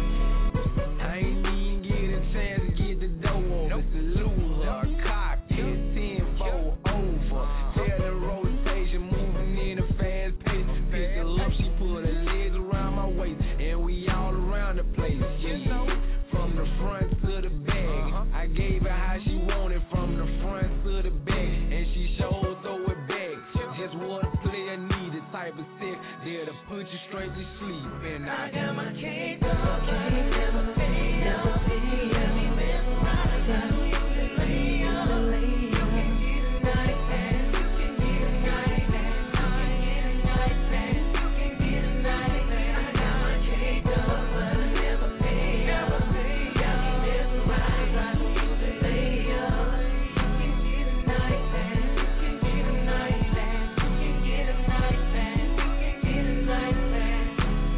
S14: I ain't even get a chance to get the dough over. Salute her, cock it, ten-fold over. Tell the rotation, moving in a fast pace. Pick her up, she put her legs around my waist, and we all around the place. Yeah. From the front to the back, I gave her how she wanted. From the front to the back, and she showed throw it back. Just what a player needed, type of sex there to put you straight to sleep. And I got my cake up, can't never pay, never pay. Got me mesmerized, got me lay up, lay up. You can get a night dance, you can get a night dance, you can get a night dance, you can get a night dance. I got my cake up, but I never pay, never pay. Got me mesmerized, got me lay up. You can get a night dance, you can get a night dance, you can get a night dance, you can get a night dance.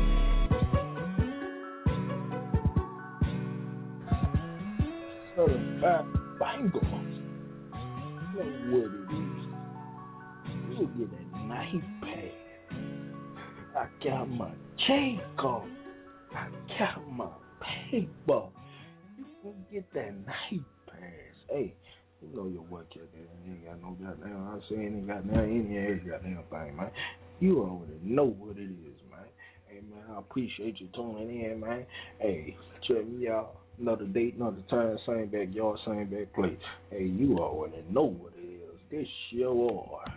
S15: Certified bango. Know what it is. You get a night pad. I got my check off. I got my paper. You can get that night pass. Hey, you know your work out there. You ain't got no goddamn. I say ain't got nothing in here. Goddamn thing, man. You already know what it is, man. Hey, man, I appreciate you tuning in, man. Hey, check me out. Another date, another time, same backyard, same back place. Hey, you already know what it is. This your